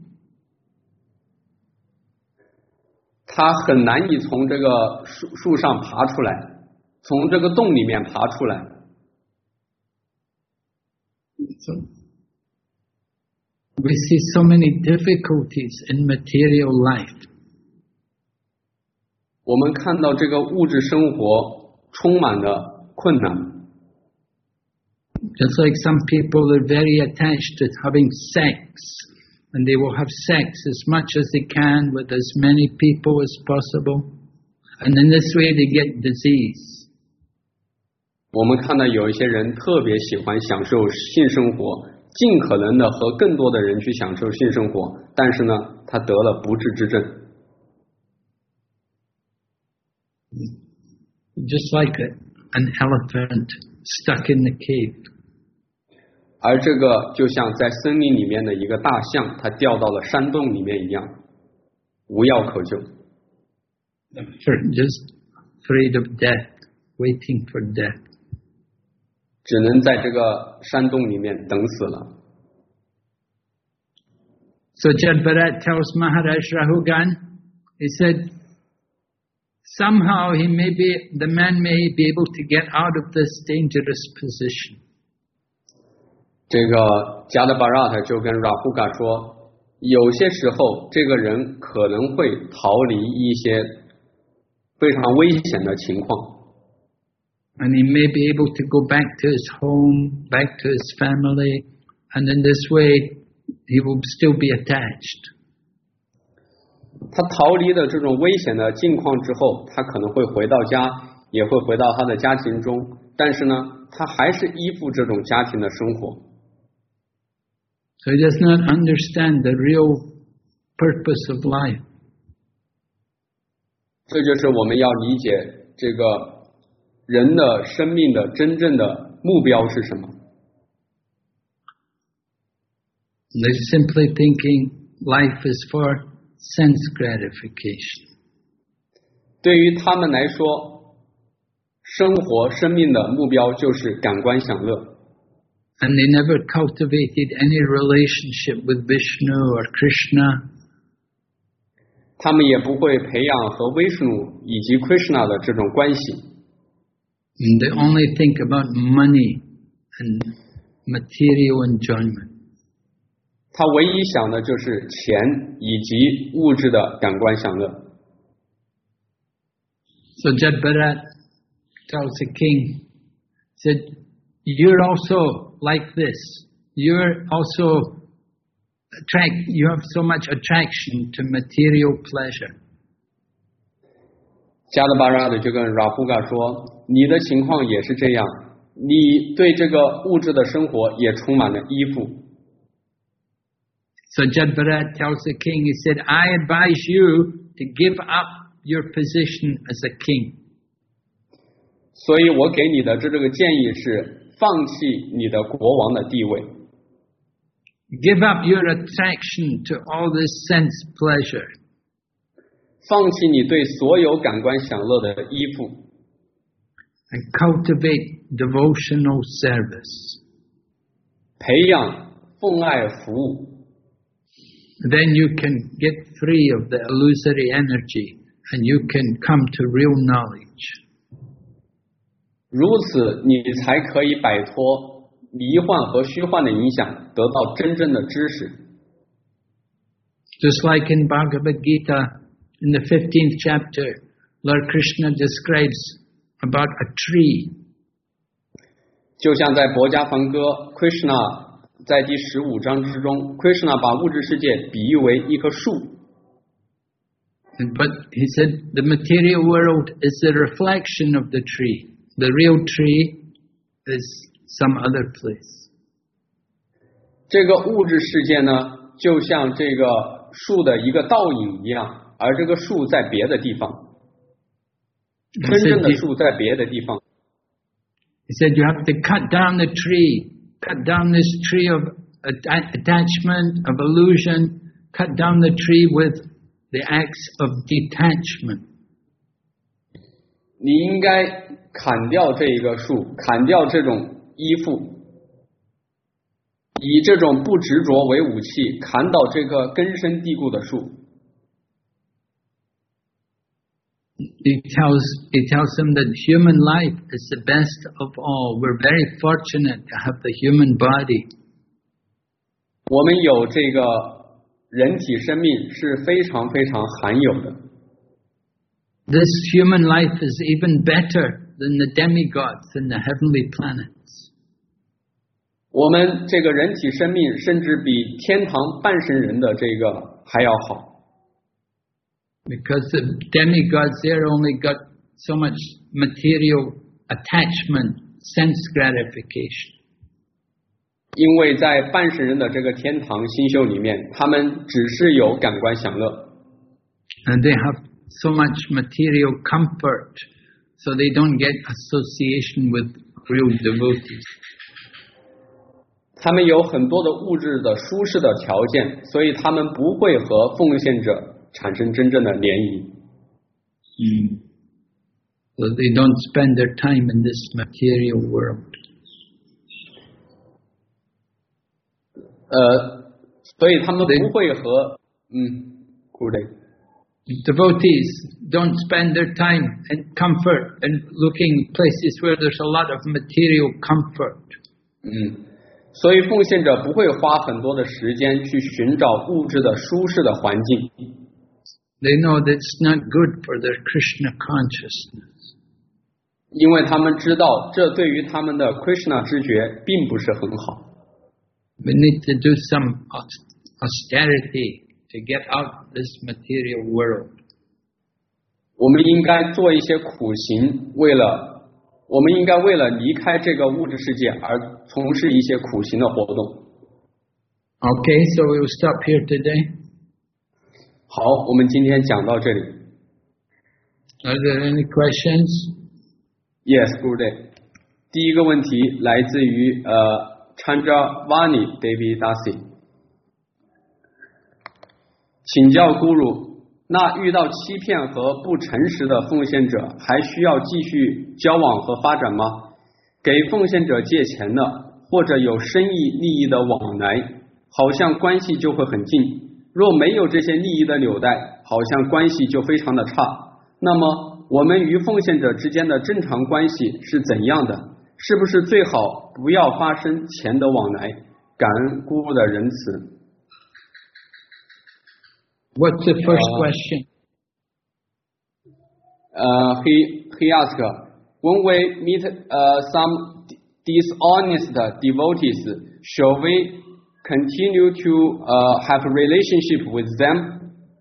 它很难以从这个树树上爬出来，从这个洞里面爬出来。 So, we see so many difficulties in material life. 我们看到这个物质生活充满了困难。 Just like some people are very attached to having sex, and they will have sex as much as they can with as many people as possible, and in this way they get disease. 我们看到有一些人特别喜欢享受性生活，尽可能的和更多的人去享受性生活，但是呢，他得了不治之症。 Just like a, an elephant stuck in the cave. 而这个就像在森林里面的一个大象，它掉到了山洞里面一样，无药可救。 Just afraid of death, waiting for death. 只能在这个山洞里面等死了。 So Jadbharat tells Maharaj Rahugan, he said, somehow he may be, the man may be able to get out of this dangerous position. 这个加德巴拉特就跟 Rahuga 说，有些时候这个人可能会逃离一些非常危险的情况。 And he may be able to go back to his home, back to his family, and in this way he will still be attached. 他逃离的这种危险的境况之后，他可能会回到家，也会回到他的家庭中，但是呢，他还是依附这种家庭的生活。 So he does not understand the real purpose of life. 这就是我们要理解这个人的生命的真正的目标是什么。 They're simply thinking life is for sense gratification. 对于他们来说，生活生命的目标就是感官享乐。 And they never cultivated any relationship with Vishnu or Krishna. 他们也不会培养和 Vishnu 以及 Krishna 的这种关系。 And they only think about money and material enjoyment. 他唯一想的就是钱以及物质的感官享乐。 So Jadbharat tells the king, said, "You're also like this. You're also attract. You have so much attraction to material pleasure." 加德巴拉的就跟 Rahuga 说，你的情况也是这样，你对这个物质的生活也充满了依附。 So Jadbharat tells the king, he said, "I advise you to give up your position as a king." 所以我给你的这这个建议是，放弃你的国王的地位。 Give up your attraction to all this sense pleasure. 放弃你对所有感官享乐的依附。 And cultivate devotional service. 培养奉爱服务。 Then you can get free of the illusory energy and you can come to real knowledge. 如此，你才可以摆脱迷幻和虚幻的影响，得到真正的知识。 Just like in Bhagavad Gita, in the fifteenth chapter, Lord Krishna describes about a tree. 就像在《薄伽梵歌》，Krishna 在第十五章之中 ，Krishna 把物质世界比喻为一棵树。 But he said the material world is the reflection of the tree. The real tree is some other place. 这个物质世界呢，就像这个树的一个倒影一样，而这个树在别的地方，真正的树在别的地方。 He said you have to cut down the tree, cut down this tree of attachment, of illusion, cut down the tree with the acts of detachment. 你应该砍掉这一个树，砍掉这种依附，以这种不执着为武器，砍倒这个根深蒂固的树。 He tells, he tells them that human life is the best of all. We're very fortunate to have the human body. 我们有这个人体生命是非常非常罕有的。 This human life is even better than the demigods and the heavenly planets. 我们这个人体生命甚至比天堂半神人的这个还要好。 Because the demigods there only got so much material attachment, sense gratification. 因为在半神人的这个天堂星宿里面，他们只是有感官享乐。 And they have so much material comfort, so they don't get association with real devotees. 他们有很多的物质的舒适的条件，所以他们不会和奉献者产生真正的联谊。 Mm. So they don't spend their time in this material world. 呃，所以他们不会和嗯，对。 devotees don't spend their time in comfort and looking places where there's a lot of material comfort. 嗯，所以奉献者不会花很多的时间去寻找物质的舒适的环境。 They know that it's not good for their Krishna consciousness. 因为他们知道这对于他们的 Krishna 知觉并不是很好。 We need to do some austerity to get out of this material world. 我们应该做一些苦行，为了我们应该为了离开这个物质世界而从事一些苦行的活动。 Okay, so we will stop here today. 好，我们今天讲到这里。 Are there any questions? Yes, Gurudev. 第一个问题来自于呃 Chandravani Devi Dasi， 请教 Guru， 那遇到欺骗和不诚实的奉献者，还需要继续交往和发展吗？给奉献者借钱的，或者有生意利益的往来，好像关系就会很近。若没有这些利益的纽带，好像关系就非常的差。那么我们与奉献者之间的正常关系是怎样的？是不是最好不要发生钱的往来？感恩姑姑的仁慈。 What's the first uh, question? Uh, he he asked, when we meet uh, some dishonest devotees, shall we continue to uh, have a relationship with them?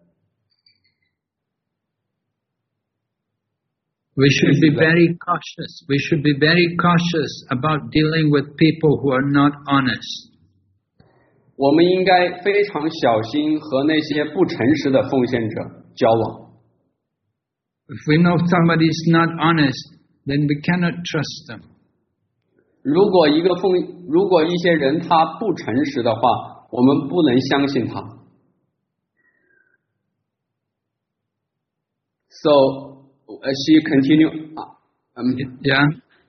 We should be very cautious. We should be very cautious about dealing with people who are not honest. 我们应该非常小心和那些不诚实的奉献者交往。 If we know somebody is not honest, then we cannot trust them. 如果一个奉，如果一些人他不诚实的话，我们不能相信他。So uh, she continued. Um, yeah.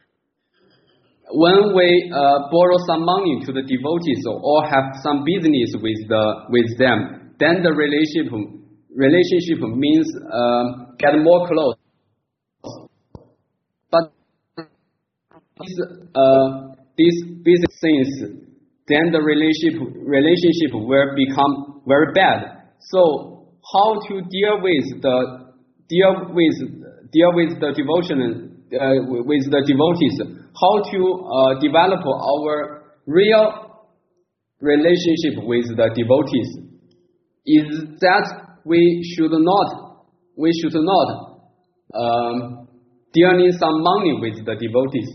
When we uh, borrow some money to the devotees or have some business with the with them, then the relationship relationship means uh, get more close. But these uh, these business things, then the relationship relationship will become very bad. So how to deal with the deal with deal with the devotion uh, with the devotees? How to uh, develop our real relationship with the devotees? Is that we should not we should not um, dealing some money with the devotees?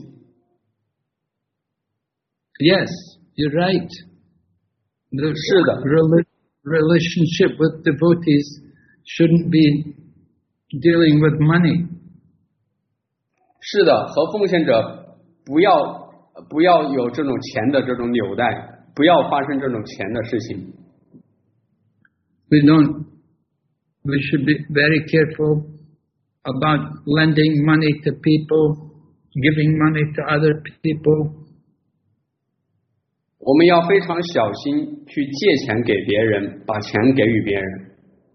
Yes, you're right. The 是的 relationship with devotees shouldn't be dealing with money. 是的，和奉献者不要不要有这种钱的这种纽带，不要发生这种钱的事情。 We don't. We should be very careful about lending money to people, giving money to other people. 我们要非常小心去借钱给别人，把钱给予别人。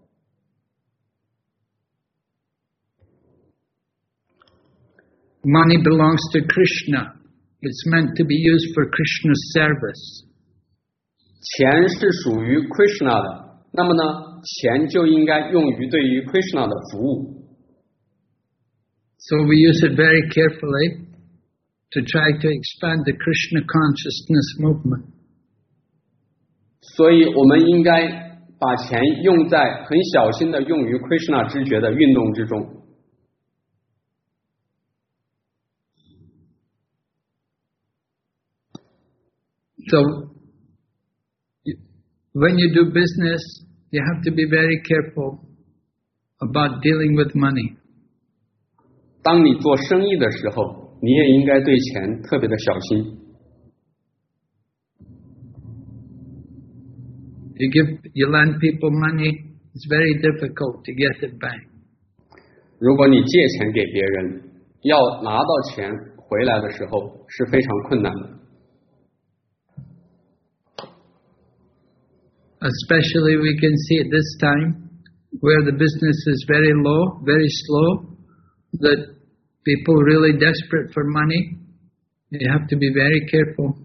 Money belongs to Krishna. It's meant to be used for Krishna's service. 钱是属于 Krishna 的，那么呢，钱就应该用于对于 Krishna 的服务。 So we use it very carefully to try to expand the Krishna consciousness movement. 所以我们应该把钱用在很小心的用于 Krishna 知觉的运动之中。 So, when you do business, you have to be very careful about dealing with money. 当你做生意的时候，你也应该对钱特别的小心。 You give, you lend people money, it's very difficult to get it back. 如果你借钱给别人，要拿到钱回来的时候是非常困难的。 Especially we can see at this time where the business is very low, very slow, that people really desperate for money, you have to be very careful.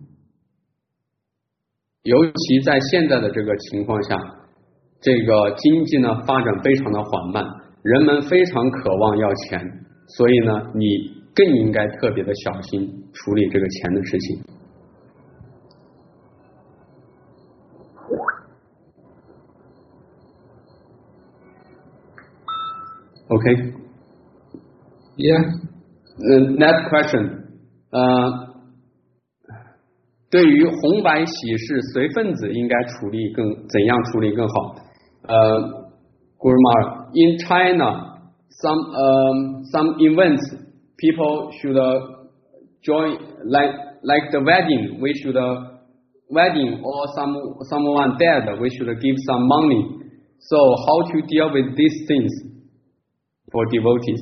尤其在现在的这个情况下，这个经济呢发展非常的缓慢，人们非常渴望要钱，所以呢，你更应该特别的小心处理这个钱的事情。Okay. Yeah. The next question. 呃，对于红白喜事随分子应该处理更怎样处理更好？呃 Guru Maharaj, in China, some um, some events people should uh, join like like the wedding. We should uh, wedding or some someone dead. We should give some money. So how to deal with these things for devotees?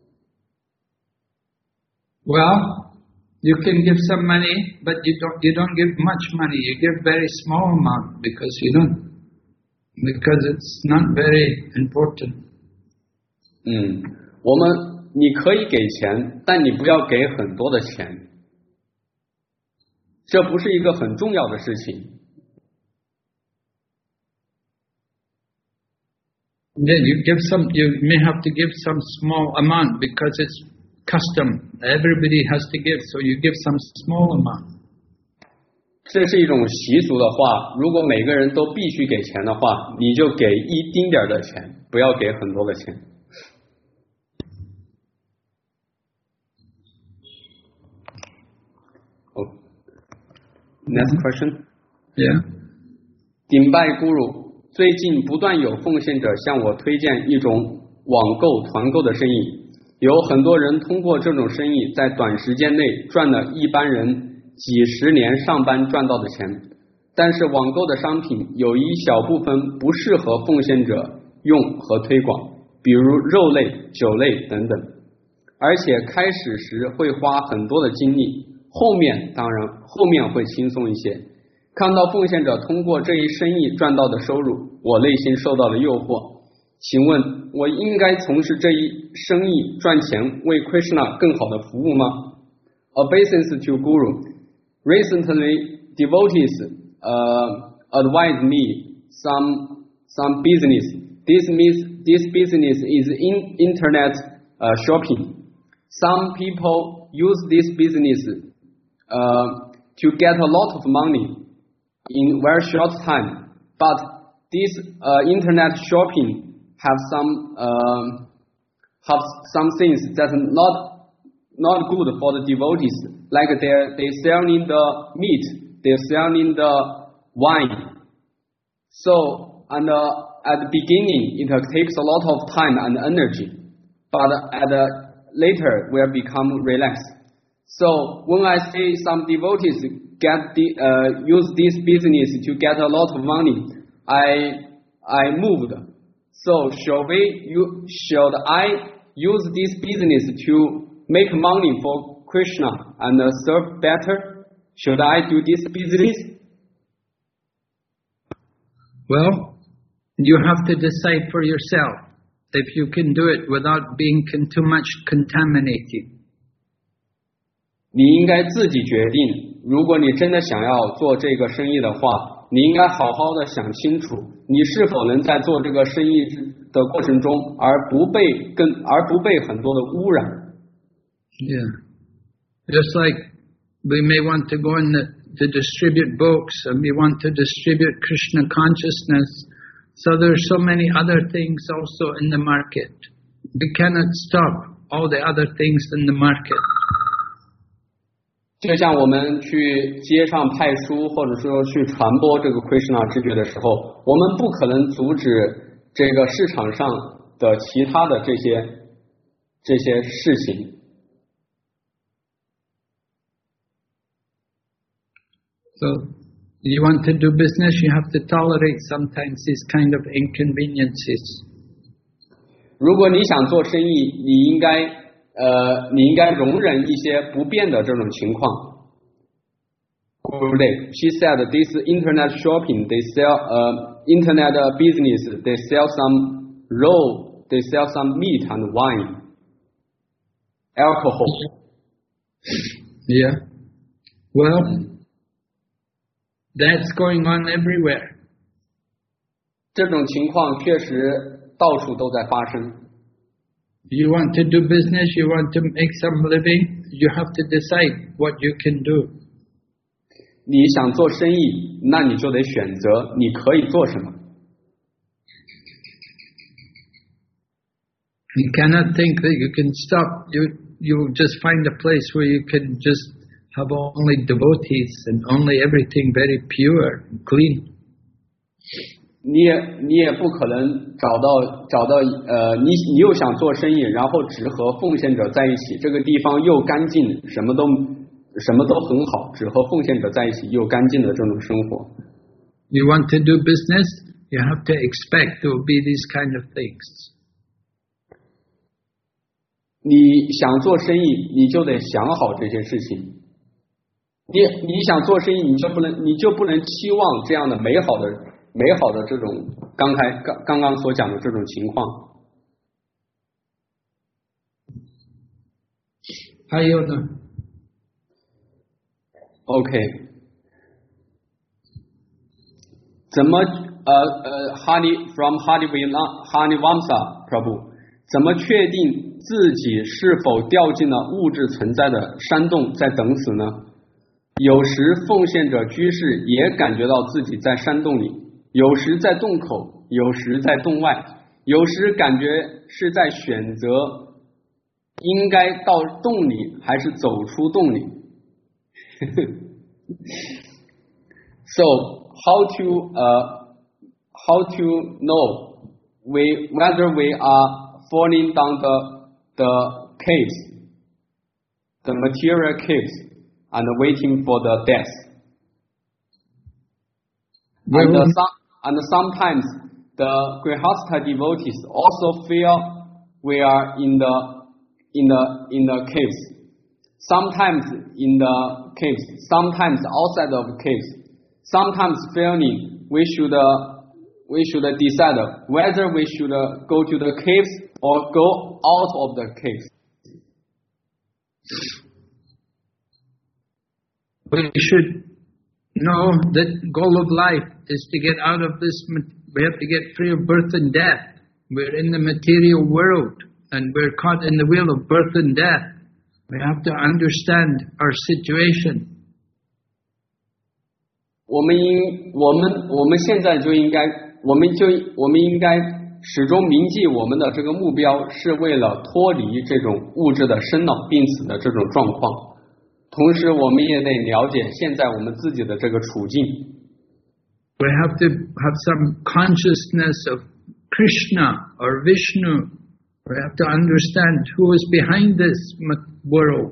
Well, you can give some money, but you don't you don't give much money. You give very small amount because you don't because it's not very important. 嗯，我们你可以给钱，但你不要给很多的钱，这不是一个很重要的事情。 Then you give some. You may have to give some small amount because it's custom. Everybody has to give, so you give some small amount. 这是一种习俗的话，如果每个人都必须给钱的话，你就给一丁点的钱，不要给很多的钱。Oh, next question. Yeah. 顶拜咕噜，最近不断有奉献者向我推荐一种网购团购的生意，有很多人通过这种生意在短时间内赚了一般人几十年上班赚到的钱，但是网购的商品有一小部分不适合奉献者用和推广，比如肉类、酒类等等，而且开始时会花很多的精力，后面当然后面会轻松一些。看到奉献者通过这一生意赚到的收入，我内心受到了诱惑。请问我应该从事这一生意赚钱，为 Krishna 更好的服务吗？ Obeisance to Guru. Recently, devotees uh, advised me some some business. This means this business is in internet uh, shopping. Some people use this business uh, to get a lot of money in very short time. But this uh, internet shopping have some uh, have some things that are not not good for the devotees. Like they they selling the meat, they're selling the wine. So and uh, at the beginning it takes a lot of time and energy, but at the later will become relaxed. So when I see some devotees get the uh, use this business to get a lot of money, I I moved. So shall we you should I use this business to make money for Krishna and uh, serve better? Should I do this business? Well, you have to decide for yourself if you can do it without being con- too much contaminated. 你应该自己决定，如果你真的想要做这个生意的话，你应该好好的想清楚，你是否能在做这个生意的过程中，而不被跟而不被很多的污染。 Yeah. Just like we may want to go in the, to distribute books and we want to distribute Krishna consciousness. So there are so many other things also in the market. We cannot stop all the other things in the market. 就像我们去街上派书，或者说去传播这个 Krishna 知觉的时候，我们不可能阻止这个市场上的其他的这些这些事情。 So, you want to do business, you have to tolerate sometimes these kind of inconveniences. 如果你想做生意，你应该呃，你应该容忍一些不便的这种情况。Gurudev, she said this internet shopping, they sell uh, internet business, they sell some road they sell some meat and wine, alcohol. Yeah. Well, that's going on everywhere. 这种情况确实到处都在发生。 You want to do business, you want to make some living, you have to decide what you can do. 你想做生意，那你就得选择你可以做什么。 You cannot think that you can stop. You you just find a place where you can just have only devotees and only everything very pure and clean. 你也你也不可能找到找到呃，你你又想做生意，然后只和奉献者在一起，这个地方又干净，什么都什么都很好，只和奉献者在一起又干净的这种生活。 You want to do business, you have to expect there will be these kind of things. 你想做生意，你就得想好这些事情。你你想做生意，你就不能你就不能期望这样的美好的美好的这种刚才刚刚刚所讲的这种情况。 还有呢 ？OK， 怎么呃呃，Hani from Hani Hani Vamsa Prabhu， 怎么确定自己是否掉进了物质存在的山洞在等死呢？有时奉献者居士也感觉到自己在山洞里，有时在洞口，有时在洞外，有时感觉是在选择应该到洞里还是走出洞里。So how to uh how to know we whether we are falling down the the caves, the material caves, and waiting for the death. And, uh, some, and sometimes the Grihastha devotees also feel we are in the in the in the caves. Sometimes in the caves, sometimes outside of caves. Sometimes feeling we should uh, we should decide whether we should uh, go to the caves or go out of the caves. We should know that the goal of life is to get out of this. We have to get free of birth and death. We're in the material world and we're caught in the wheel of birth and death. We have to understand our situation. 我们应我们我们现在就应该，我们就我们应该始终铭记我们的这个目标，是为了脱离这种物质的生老病死的这种状况。同时，我们也得了解现在我们自己的这个处境。 We have to have some consciousness of Krishna or Vishnu. We have to understand who is behind this world.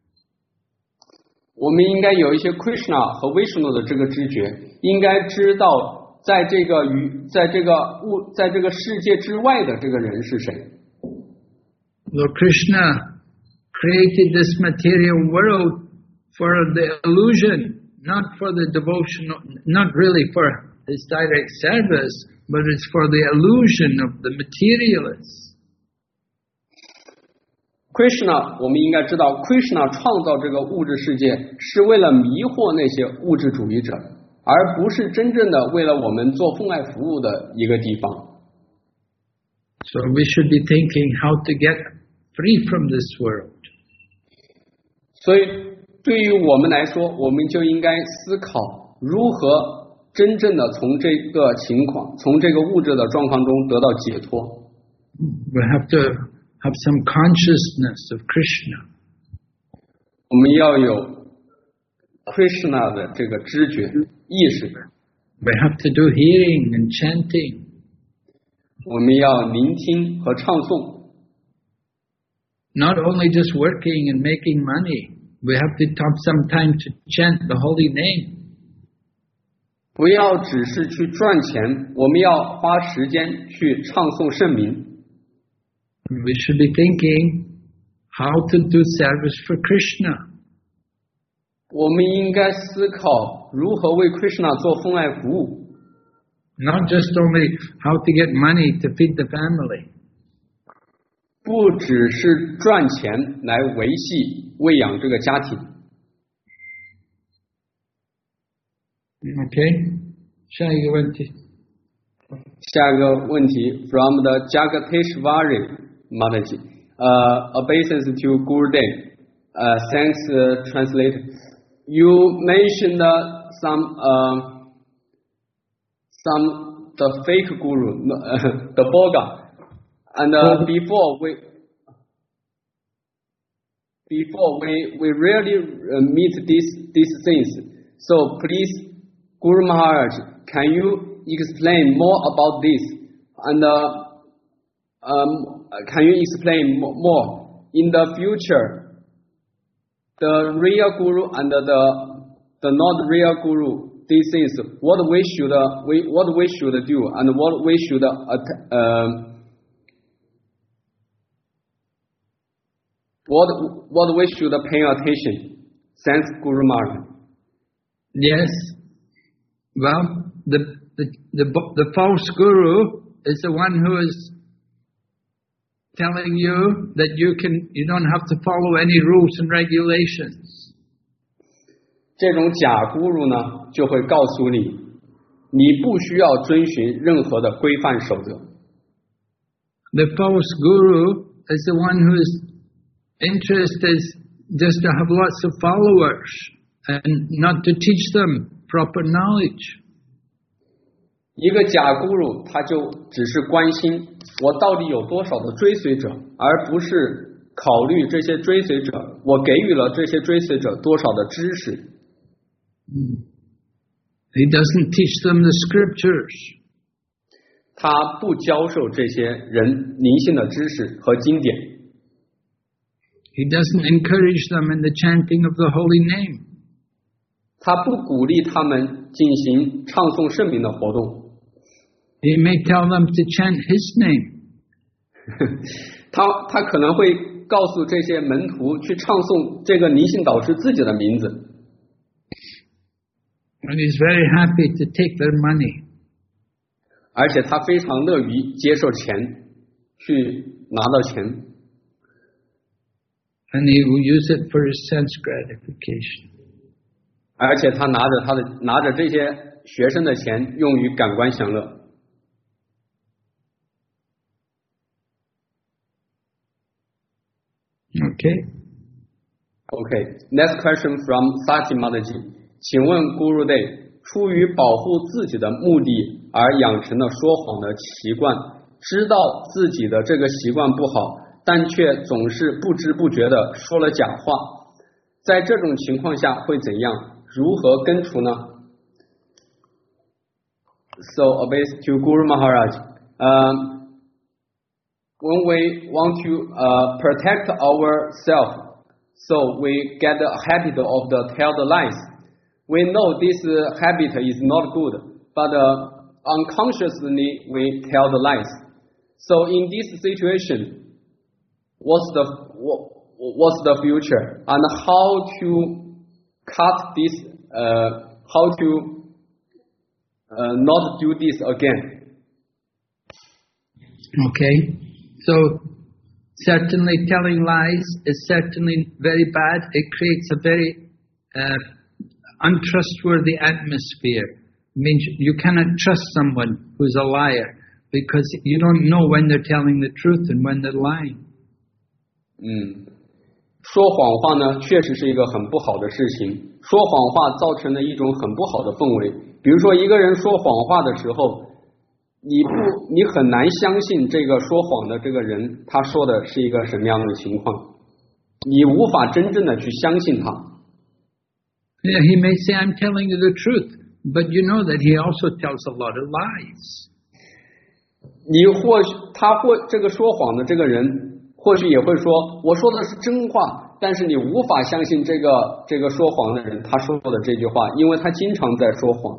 我们应该有一些 Krishna 和 Vishnu 的这个知觉，应该知道在这个与在这个物在这个世界之外的这个人是谁。 Lord Krishna created this material world for the illusion, not for the devotional, not really for his direct service, but it's for the illusion of the materialists. Krishna 我们应该知道 Krishna 创造这个物质世界是为了迷惑那些物质主义者，而不是真正的为了我们做奉爱服务的一个地方。 So we should be thinking how to get free from this world. 所以对于我们来说，我们就应该思考如何真正的从这个情况，从这个物质的状况中得到解脱。 We have to have some consciousness of Krishna. 我们要有 Krishna 的这个知觉意识。 We have to do hearing and chanting. 我们要聆听和唱诵。 Not only just working and making money, we have to have some time to chant the holy name. 不要只是去赚钱，我们要花时间去唱诵圣名。 We should be thinking how to do service for Krishna. 我们应该思考如何为 Krishna 做奉爱服务。 Not just only how to get money to feed the family. 不只是赚钱来维系喂养这个家庭。 Okay， 下一个问题。 下一个问题 from the Jagateshvari Mataji, uh, obeisance to Gurudev. Uh, thanks, uh, translator. You mentioned uh, some uh, some the fake guru, the boga, and uh, before we before we we rarely uh, meet these these things. So please, Guru Maharaj, can you explain more about this? And uh, um, can you explain more in the future? The real guru and the the not real guru, these things, what we should uh, we what we should do and what we should uh, uh, what what we should pay attention. Thanks, Guru Maharaj. Yes. Well, the the the the false guru is the one who is telling you that you can you don't have to follow any rules and regulations. 这种假咕噜呢，就会告诉你，你不需要遵循任何的规范守则。 The false guru is the one whose interest is just to have lots of followers and not to teach them proper knowledge. 一个假咕噜，他就只是关心我到底有多少的追随者，而不是考虑这些追随者，我给予了这些追随者多少的知识。 He doesn't teach them the scriptures. 他不教授这些人灵性的知识和经典。 He doesn't encourage them in the chanting of the holy name. 他不鼓励他们进行唱诵圣名的活动。 He may tell them to chant his name. 他他可能会告诉这些门徒去唱诵这个灵性导师自己的名字。 And he's very happy to take their money. 而且他非常乐于接受钱，去拿到钱。 And he will use it for his sense gratification. 而且他拿着他的拿着这些学生的钱用于感官享乐。 Okay. Okay. Next question from Sati Mataji. 请问 Gurudev， 出于保护自己的目的而养成了说谎的习惯，知道自己的这个习惯不好，但却总是不知不觉的说了假话，在这种情况下会怎样？如何根除呢？ So, obeys to Guru Maharaj. Um, when we want to uh, protect ourselves, so we get the habit of the tell the lies. We know this uh, habit is not good, but uh, unconsciously we tell the lies. So in this situation, what's the what, what's the future and how to cut this? Uh, how to uh, not do this again? Okay, so certainly telling lies is certainly very bad. It creates a very uh, untrustworthy atmosphere. It means you cannot trust someone who's a liar because you don't know when they're telling the truth and when they're lying. 嗯，说谎话呢，确实是一个很不好的事情。说谎话造成了一种很不好的氛围。比如说，一个人说谎话的时候，你不，你很难相信这个说谎的这个人他说的是一个什么样的情况，你无法真正的去相信他。 Yeah, he may say, I'm telling you the truth, but you know that he also tells a lot of lies. 你或许他或这个说谎的这个人，或许也会说，我说的是真话，但是你无法相信这个这个说谎的人他说的这句话，因为他经常在说谎。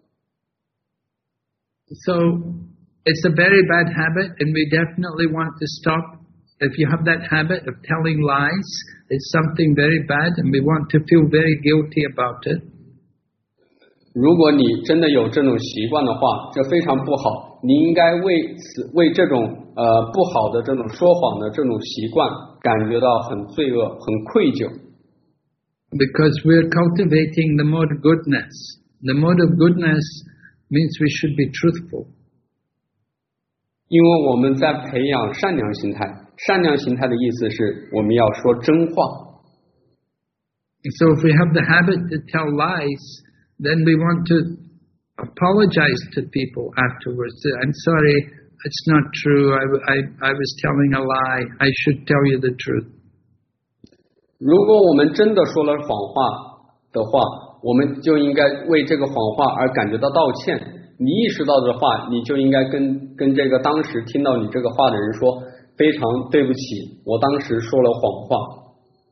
So it's a very bad habit, and we definitely want to stop. If you have that habit of telling lies, it's something very bad, and we want to feel very guilty about it. 如果你真的有这种习惯的话，这非常不好。你应该为此为这种呃不好的这种说谎的这种习惯感觉到很罪恶、很愧疚。 Because we're cultivating the mode of goodness. The mode of goodness means we should be truthful. 因为我们在培养善良心态，善良心态的意思是我们要说真话。 So if we have the habit to tell lies, then we want to apologize to people afterwards. I'm sorry, it's not true. I, I, I was telling a lie. I should tell you the truth. 如果我们真的说了谎话的话，我们就应该为这个谎话而感觉到道歉。你意识到的话，你就应该跟跟这个当时听到你这个话的人说，非常对不起，我当时说了谎话。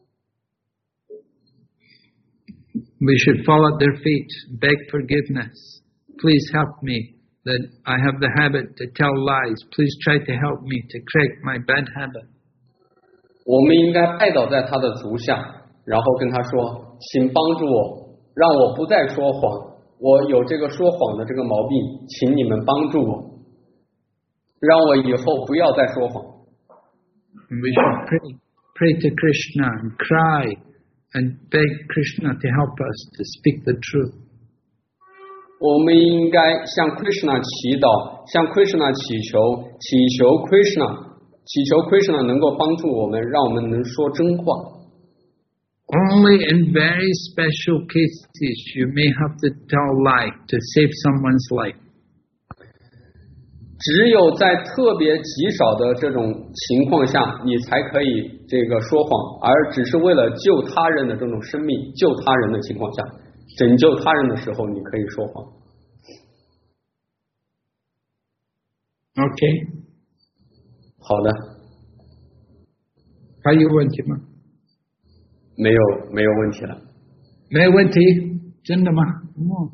We should fall at their feet, beg forgiveness. Please help me, that I have the habit to tell lies. Please try to help me to correct my bad habit. 我们应该拜倒在他的足下，然后跟他说，请帮助我，让我不再说谎。我有这个说谎的这个毛病，请你们帮助我，让我以后不要再说谎。 We should pray, pray to Krishna and cry and beg Krishna to help us to speak the truth. 我们应该向 Krishna 祈祷，向 Krishna 祈求，祈求 Krishna， 祈求 Krishna 能够帮助我们，让我们能说真话。 Only in very special cases you may have to tell lie to save someone's life. 只有在特别极少的这种情况下，你才可以这个说谎，而只是为了救他人的这种生命，救他人的情况下，拯救他人的时候，你可以说谎。 Okay. 好的。 还有问题吗？ 没有，没有问题了。 没有问题，真的吗？哦。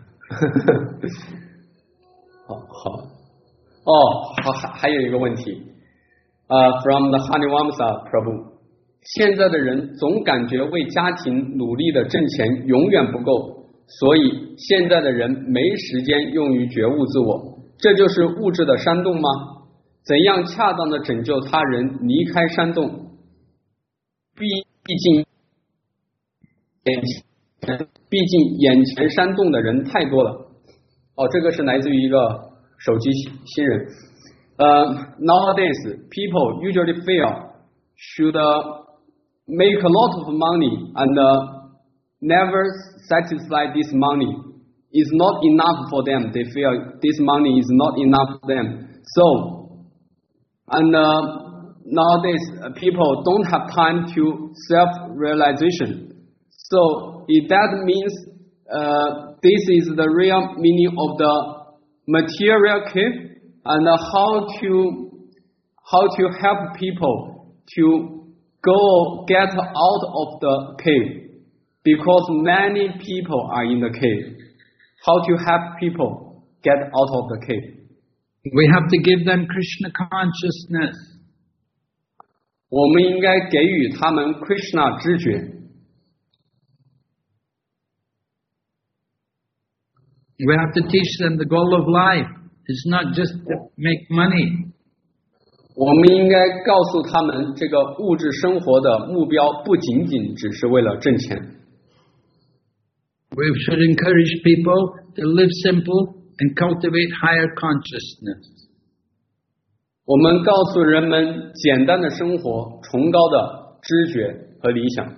好好。哦，好，还还有一个问题，呃、uh, ，from the Hanivamsa Prabhu， 现在的人总感觉为家庭努力的挣钱永远不够，所以现在的人没时间用于觉悟自我，这就是物质的山洞吗？怎样恰当的拯救他人离开山洞？毕毕竟眼前，毕竟眼前山洞的人太多了。哦，这个是来自于一个手机新人。Uh, nowadays, people usually feel should uh, make a lot of money and uh, never satisfy this money. Is not enough for them. They feel this money is not enough for them. So, and uh, nowadays uh, people don't have time to self-realization. So, if that means uh, this is the real meaning of the material cave, and uh, how to how to help people to go get out of the cave, because many people are in the cave. How to help people get out of the cave? We have to give them Krishna consciousness. 我们应该给予他们 Krishna 知觉。 We have to teach them the goal of life is not just to make money. 我们应该告诉他们，这个物质生活的目标不仅仅只是为了挣钱。 We should encourage people to live simple and cultivate higher consciousness. 我们告诉人们简单的生活，崇高的知觉和理想。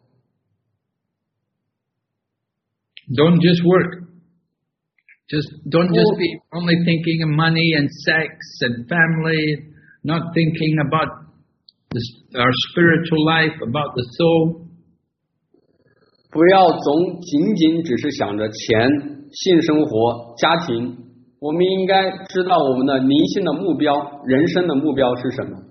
Don't just work. Just don't just be only thinking of money and sex and family, not thinking about this, our spiritual life, about the soul. 不要总仅仅只是想着钱、性生活、家庭，我们应该知道我们的灵性的目标、人生的目标是什么。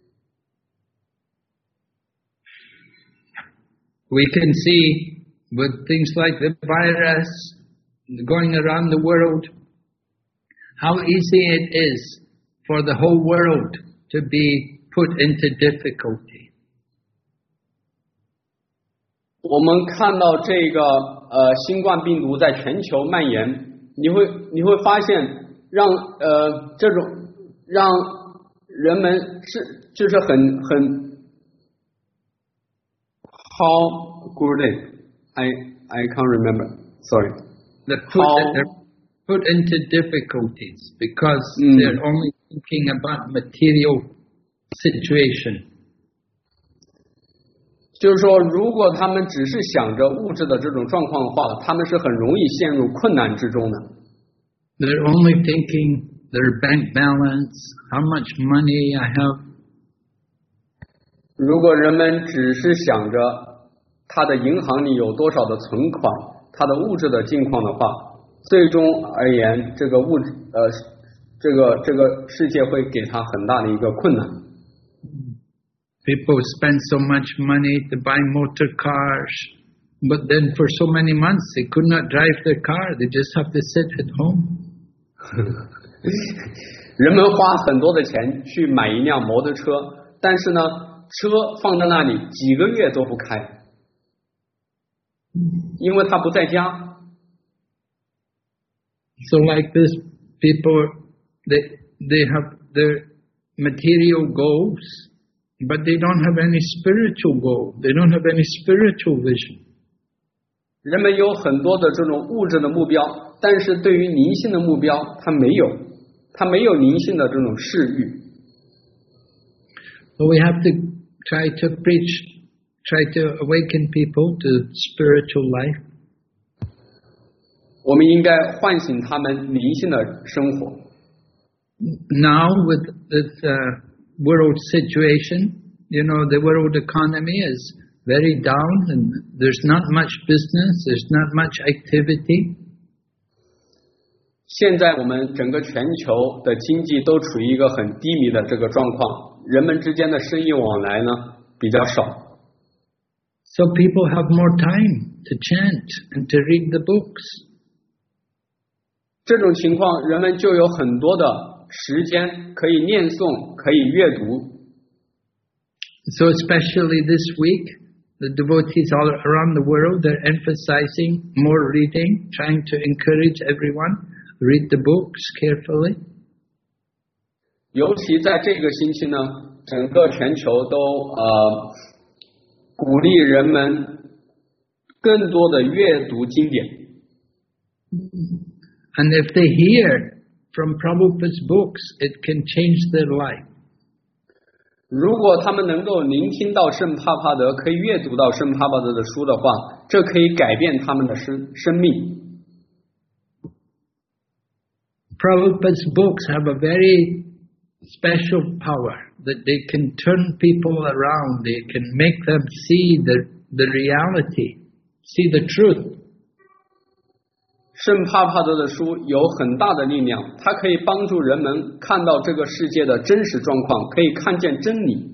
We can see with things like the virus going around the world, how easy it is for the whole world to be put into difficulty. 我们看到这个呃新冠病毒在全球蔓延，你会你会发现让呃这种让人们是就是很很 how good I I can't remember sorry they're put, how they're put into difficulties because mm. they're only thinking about material situation. 就是说，如果他们只是想着物质的这种状况的话，他们是很容易陷入困难之中的。 They're only thinking their bank balance, how much money I have. 如果人们只是想着他的银行里有多少的存款，他的物质的境况的话，最终而言，这个物质呃，这个这个世界会给他很大的一个困难。 People spend so much money to buy motor cars, but then for so many months they could not drive their car, they just have to sit at home. 人们花很多的钱去买一辆摩托车，但是呢，车放在那里几个月都不开，因为他不在家。 So like this, people, they, they have their material goals, but they don't have any spiritual goal. They don't have any spiritual vision. 人们有很多的这种物质的目标，但是对于灵性的目标，他没有，他没有灵性的这种视域。 So we have to try to preach, try to awaken people to spiritual life. 我们应该唤醒他们灵性的生活。 Now with this uh, world situation, you know, the world economy is very down and there's not much business, there's not much activity. 现在我们整个全球的经济都处于一个很低迷的这个状况，人们之间的生意往来呢比较少。 So people have more time to chant and to read the books. 这种情况，人们就有很多的时间可以念诵，可以阅读。 So especially this week, the devotees all around the world are emphasizing more reading, trying to encourage everyone, read the books carefully. 尤其在这个星期呢，整个全球都呃鼓励人们更多的阅读经典。 And if they hear from Prabhupada's books, it can change their life. 如果他们能够聆听到圣帕帕德，可以阅读到圣帕帕德的书的话，这可以改变他们的生生命。 Prabhupada's books have a very special power that they can turn people around. They can make them see the the reality, see the truth. 圣帕帕德的书有很大的力量，它可以帮助人们看到这个世界的真实状况，可以看见真理。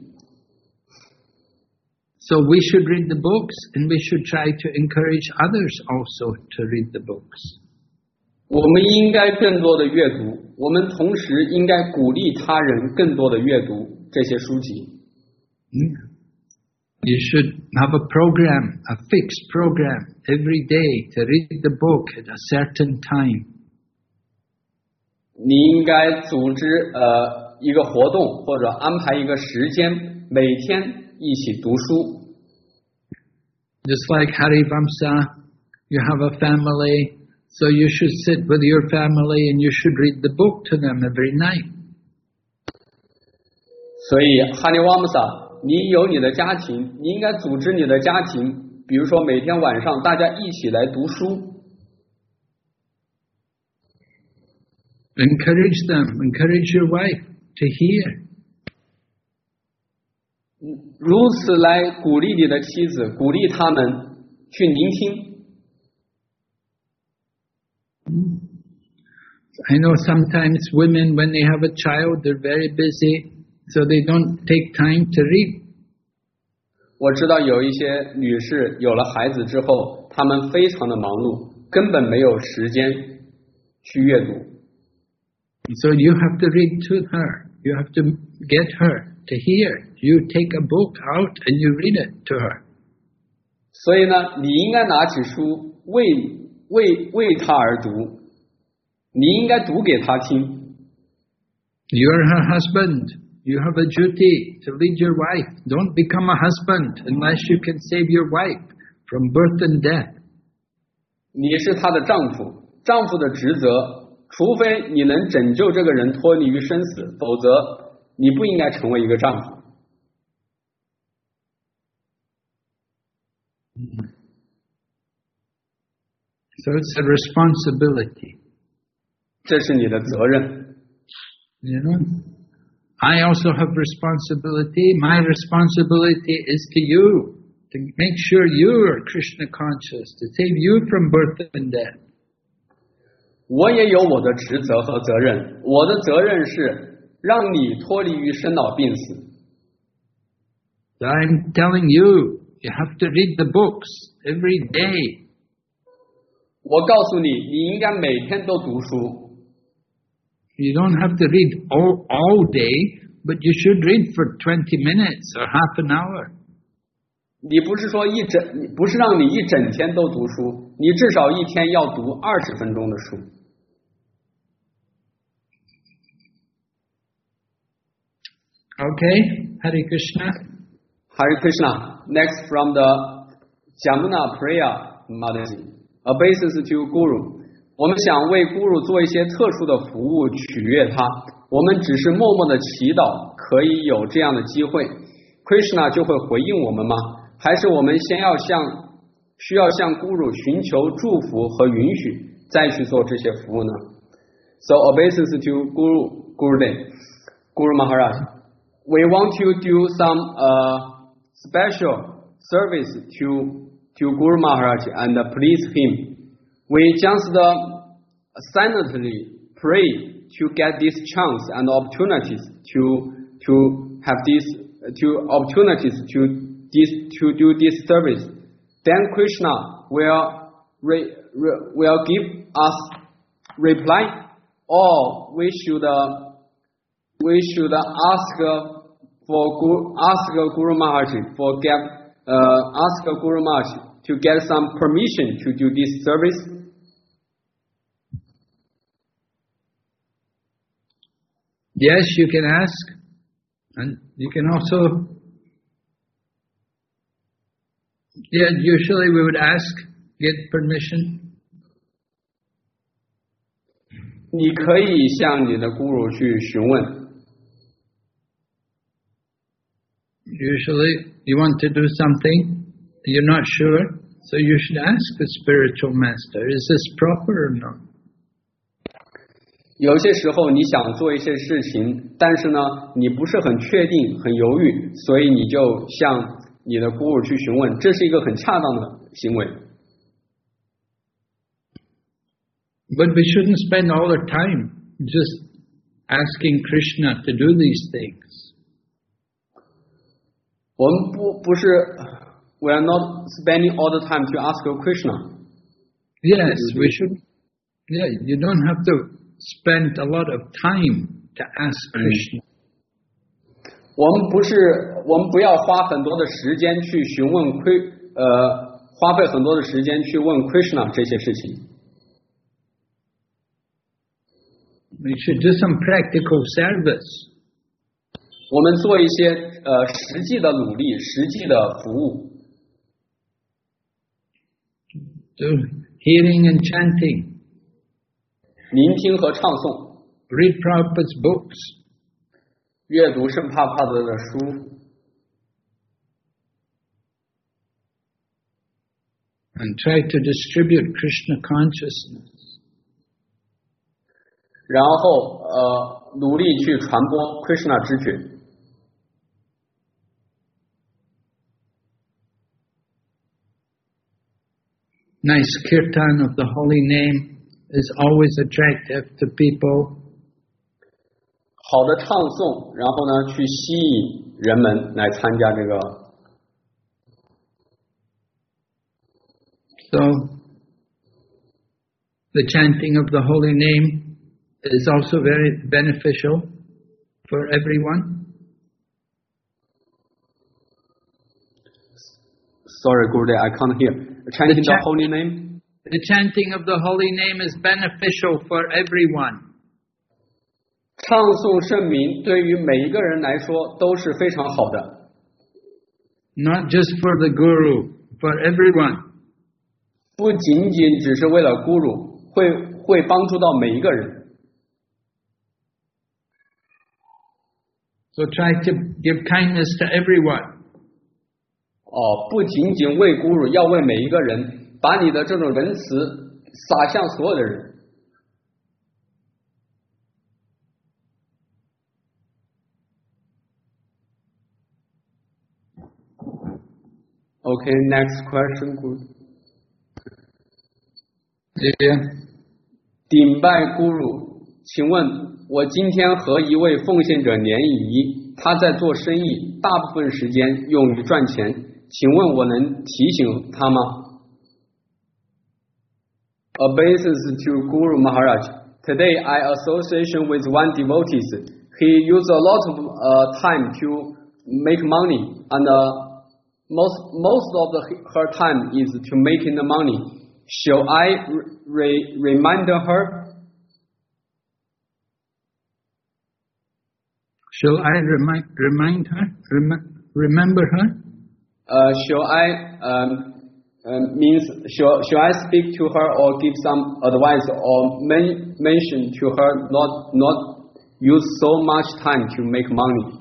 So we should read the books and we should try to encourage others also to read the books. 我们应该更多的阅读，我们同时应该鼓励他人更多的阅读这些书籍。 Yeah. You should have a program, a fixed program every day to read the book at a certain time. 你应该组织呃一个活动或者安排一个时间，每天一起读书。 Just like Harivamsa, you have a family, so you should sit with your family and you should read the book to them every night. 所以哈尼瓦姆萨。你有你的家庭，你应该组织你的家庭，比如说每天晚上大家一起来读书。 Encourage them, encourage your wife to hear. 如此来鼓励你的妻子，鼓励他们去聆听。 I know sometimes women, when they have a child, they're very busy. So they don't take time to read. 我知道有一些女士有了孩子之后，她们非常的忙碌，根本没有时间去阅读。 So you have to read to her. You have to get her to hear. You take a book out and you read it to her. 所以呢，你应该拿起书为为为他而读，你应该读给他听。 You're her husband. You have a duty to lead your wife. Don't become a husband unless you can save your wife from birth and death. 你是他的丈夫，丈夫的职责，除非你能拯救这个人脱离于生死，否则你不应该成为一个丈夫。 So it's a responsibility. 这是你的责任。 You know, I also have responsibility. My responsibility is to you, to make sure you are Krishna conscious, to save you from birth and death. 我也有我的职责和责任，我的责任是让你脱离于生老病死。 So I'm telling you, you have to read the books every day. 我告诉你，你应该每天都读书。 You don't have to read all, all day, but you should read for twenty minutes or half an hour. 你不是说一整，不是让你一整天都读书，你至少一天要读二十分钟的书。 Okay, Hare Krishna. Hare Krishna. Next from the Jamuna Priya Mataji, obeisance to Guru. 我们想为 Guru 做一些特殊的服务，取悦他。我们只是默默的祈祷，可以有这样的机会 ，Krishna 就会回应我们吗？还是我们先要向需要向 Guru 寻求祝福和允许，再去做这些服务呢 ？So obeisance to Guru Gurudev, Guru Maharaj. We want to do some uh, special service to to Guru Maharaj and please him. We just uh, silently pray to get this chance and opportunities to to have this to opportunities to this to do this service. Then Krishna will re, re, will give us reply, or we should uh, we should ask for Guru, ask Guru Maharaj for get uh, ask Guru Maharaj to get some permission to do this service. Yes, you can ask, and you can also, yeah, usually we would ask, get permission. 你可以向你的 Guru 去询问。 Usually you want to do something, you're not sure, so you should ask the spiritual master, is this proper or not? 有些时候你想做一些事情，但是呢，你不是很确定、很犹豫，所以你就向你的 Guru 去询问，这是一个很恰当的行为。 But we shouldn't spend all our time just asking Krishna to do these things. 我们不不是 we are not spending all the time to ask Krishna. Yes, we should. Yeah, you don't have to spend a lot of time to ask Krishna. 我们不是，我们不要花很多的时间去询问 Kri 呃，花费很多的时间去问 Krishna 这些事情。 We should do some practical service. 我们做一些呃实际的努力，实际的服务。 Do hearing and chanting. 聆听和唱诵。 Read Prabhupada's books. 阅读圣帕帕德的书。 And try to distribute Krishna consciousness. 然后呃努力去传播 Krishna 知觉。 Nice kirtan of the holy name is always attractive to people. 好的唱诵，然后呢，去吸引人们来参加这个。 So, the chanting of the holy name is also very beneficial for everyone. Sorry, Gurudev, I can't hear. Chanting the, The cha- holy name? The chanting of the holy name is beneficial for everyone. 唱诵圣名对于每一个人来说都是非常好的。 Not just for the Guru, for everyone. 不仅仅只是为了 Guru， 会会帮助到每一个人。 So try to give kindness to everyone. 哦，不仅仅为 Guru， 要为每一个人，把你的这种仁慈洒向所有的人。 Okay, next question, Guru. Yeah. 顶拜 Guru， 请问我今天和一位奉献者联谊，他在做生意，大部分时间用于赚钱，请问我能提醒他吗 ？Obeisance to Guru Maharaj. Today I association with one devotee. He used a lot of uh, time to make money, and uh, most most of the, her time is to making the money. Shall I re remind her? Shall I remind remind her? Rem- remember her? Uh, shall I um, um, means shall shall I speak to her or give some advice or men, mention to her not not use so much time to make money?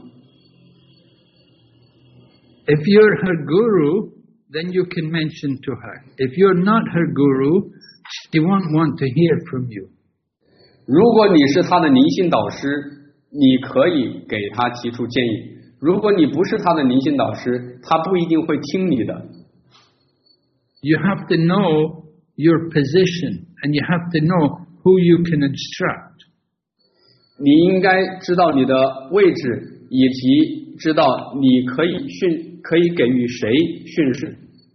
If you're her guru, then you can mention to her. If you're not her guru, she won't want to hear from you. 如果你是她的灵性导师，你可以给她提出建议。如果你不是她的灵性导师，她不一定会听你的。 You have to know your position, and you have to know who you can instruct. 你应该知道你的位置，以及知道你可以训，可以给予谁训示。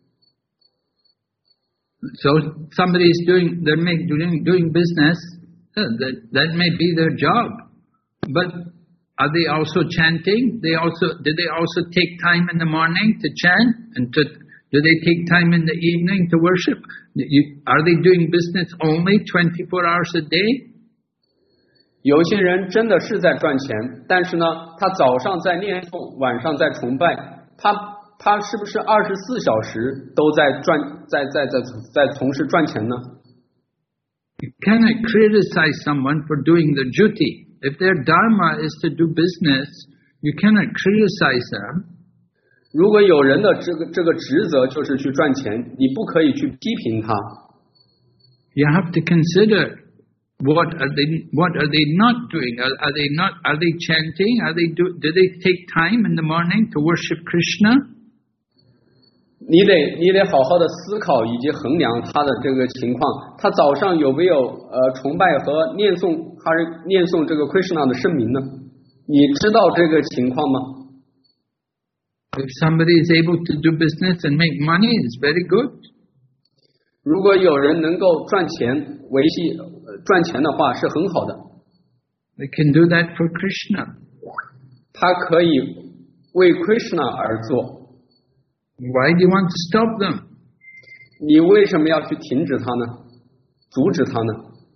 So somebody is doing, they're make, doing doing business. uh, That that may be their job, but are they also chanting? They also do they also take time in the morning to chant, and to do they take time in the evening to worship? You, are they doing business only twenty-four hours a day? 有些人真的是在赚钱，但是呢，他早上在念诵，晚上在崇拜，他他是不是二十四小时都在赚，在在在在从事赚钱呢？ You cannot criticize someone for doing the duty. If their dharma is to do business, you cannot criticize them. 如果有人的这个这个职责就是去赚钱，你不可以去批评他。 You have to consider what are they what are they not doing? Are, are they not are they chanting? Are they do do they take time in the morning to worship Krishna? 你得你得好好的思考以及衡量他的这个情况，他早上有没有呃崇拜和念诵还是念诵这个 Krishna 的圣名呢？你知道这个情况吗？ If somebody is able to do business and make money, it's very good. 如果有人能够赚钱维系、呃、赚钱的话，是很好的。 They can do that for Krishna. 他可以为 Krishna 而做。 Why do you want to stop them? 你为什么要去停止他呢？阻止他呢？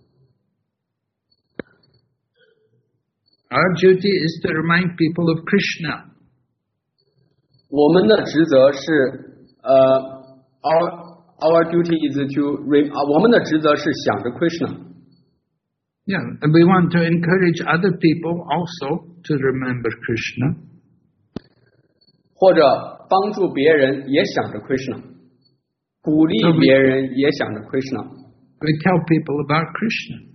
Our duty is to remind people of Krishna. 我们的职责是，呃 ，our our duty is to re， 啊，我们的职责是想着 Krishna。 Yeah, and we want to encourage other people also to remember Krishna. 或者帮助别人也想着 Krishna， 鼓励别人也想着 Krishna。 We tell people about Krishna.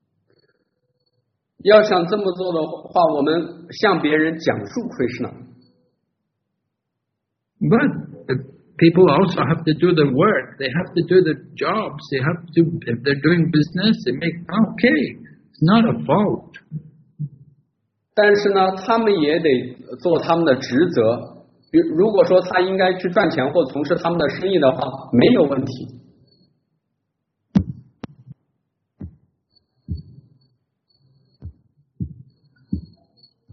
要想这么做的话，我们向别人讲述 Krishna。 But people also have to do the work. They have to do the jobs. They have to, if they're doing business, they make, okay, it's not a fault. 但是呢，他们也得做他们的职责。比如果说他应该去赚钱或从事他们的生意的话，没有问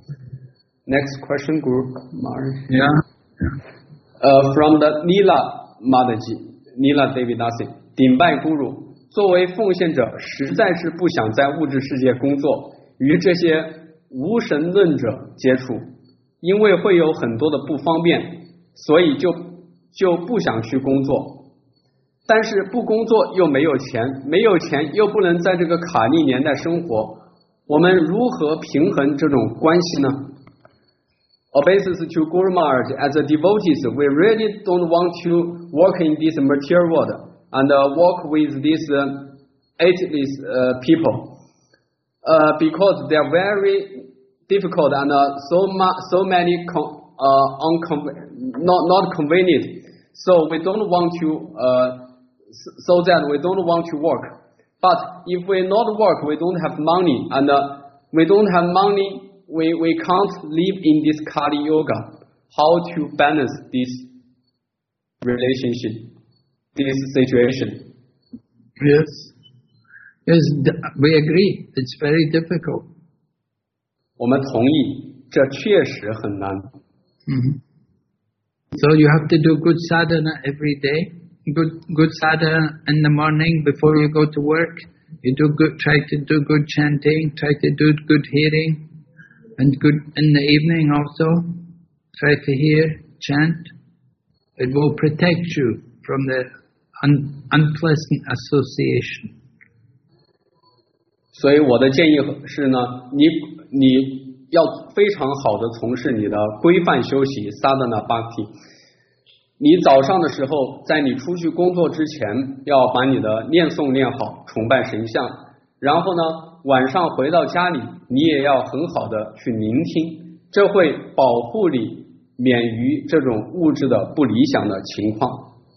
题。Next question, Guru Maharaj. Yeah. Uh, from the Lila Mataji Nila Devidasi 顶拜咕噜。作为奉献者，实在是不想在物质世界工作，与这些无神论者接触，因为会有很多的不方便，所以就就不想去工作。但是不工作又没有钱，没有钱又不能在这个卡利年代生活，我们如何平衡这种关系呢？ Obeisance to Guru Maharaj, as a devotees, we really don't want to work in this material world and uh, work with these uh, atheist uh, people uh, because they are very difficult and uh, so ma- so many con- uh, uncon- not not convenient. So we don't want to uh, so that we don't want to work. But if we not work, we don't have money, and uh, we don't have money. We, we can't live in this Kali Yoga. How to balance this relationship, this situation? Yes. Yes, we agree. It's very difficult. 我们同意，这确实很难。 Mm-hmm. So you have to do good sadhana every day. Good, good sadhana in the morning before you go to work. You do good. Try to do good chanting. Try to do good hearing. And good in the evening also, try to hear, chant. It will protect you from the un, unpleasant association. 所以我的建议是呢，你你要非常好的从事你的规范修习 sadhana bhakti。你早上的时候，在你出去工作之前，要把你的念诵念好，崇拜神像，然后呢，晚上回到家里，你也要很好的去聆听，这会保护你免于这种物质的不理想的情况。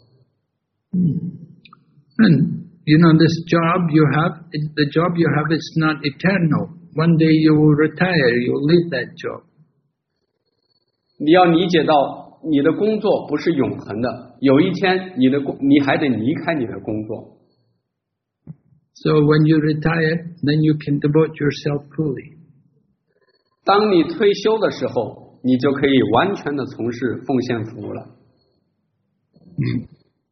And you know, this job you have, the job you have is not eternal. One day you will retire, you will leave that job. 你要理解到，你的工作不是永恒的，有一天你的工你还得离开你的工作。 So when you retire, then you can devote yourself fully. 当你退休的时候，你就可以完全的从事奉献服务了。 Mm.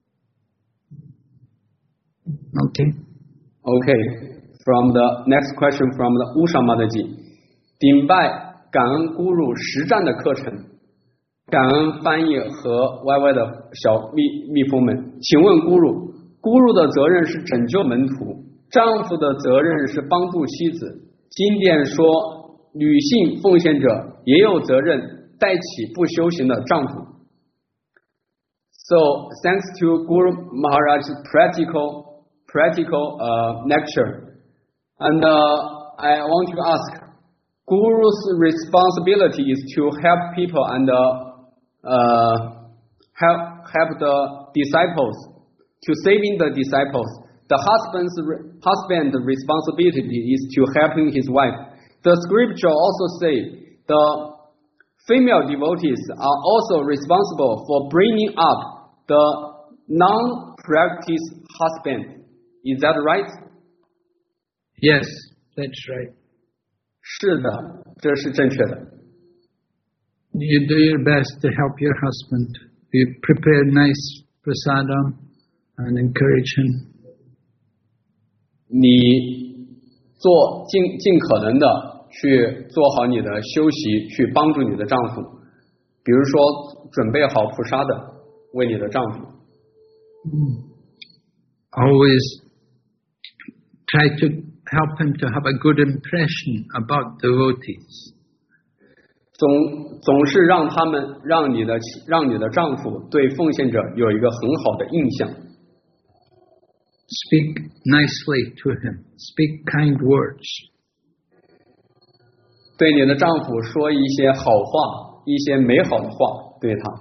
Okay. Okay. From the next question from the Usha Mataji. 顶拜感恩咕噜实战的课程，感恩翻译和 Y Y 的小蜜蜜蜂们。请问咕噜，咕噜的责任是拯救门徒。丈夫的责任是帮助妻子。经典说，女性奉献者也有责任带起不修行的丈夫。So thanks to Guru Maharaj's practical practical uh, lecture, and uh, I want to ask, Guru's responsibility is to help people and uh, uh, help help the disciples, to saving the disciples. The husband's husband's responsibility is to helping his wife. The scripture also say the female devotees are also responsible for bringing up the non-practice husband. Is that right? Yes, that's right. 是的，这是正确的。 You do your best to help your husband. You prepare nice prasadam and encourage him. 你做尽尽可能的去做好你的修习，去帮助你的丈夫。比如说，准备好菩萨的，为你的丈夫。 Always try to help him to have a good impression about devotees. 总总是让他们让你的让你的丈夫对奉献者有一个很好的印象。 Speak nicely to him. Speak kind words. 对你的丈夫说一些好话，一些美好的话，对他。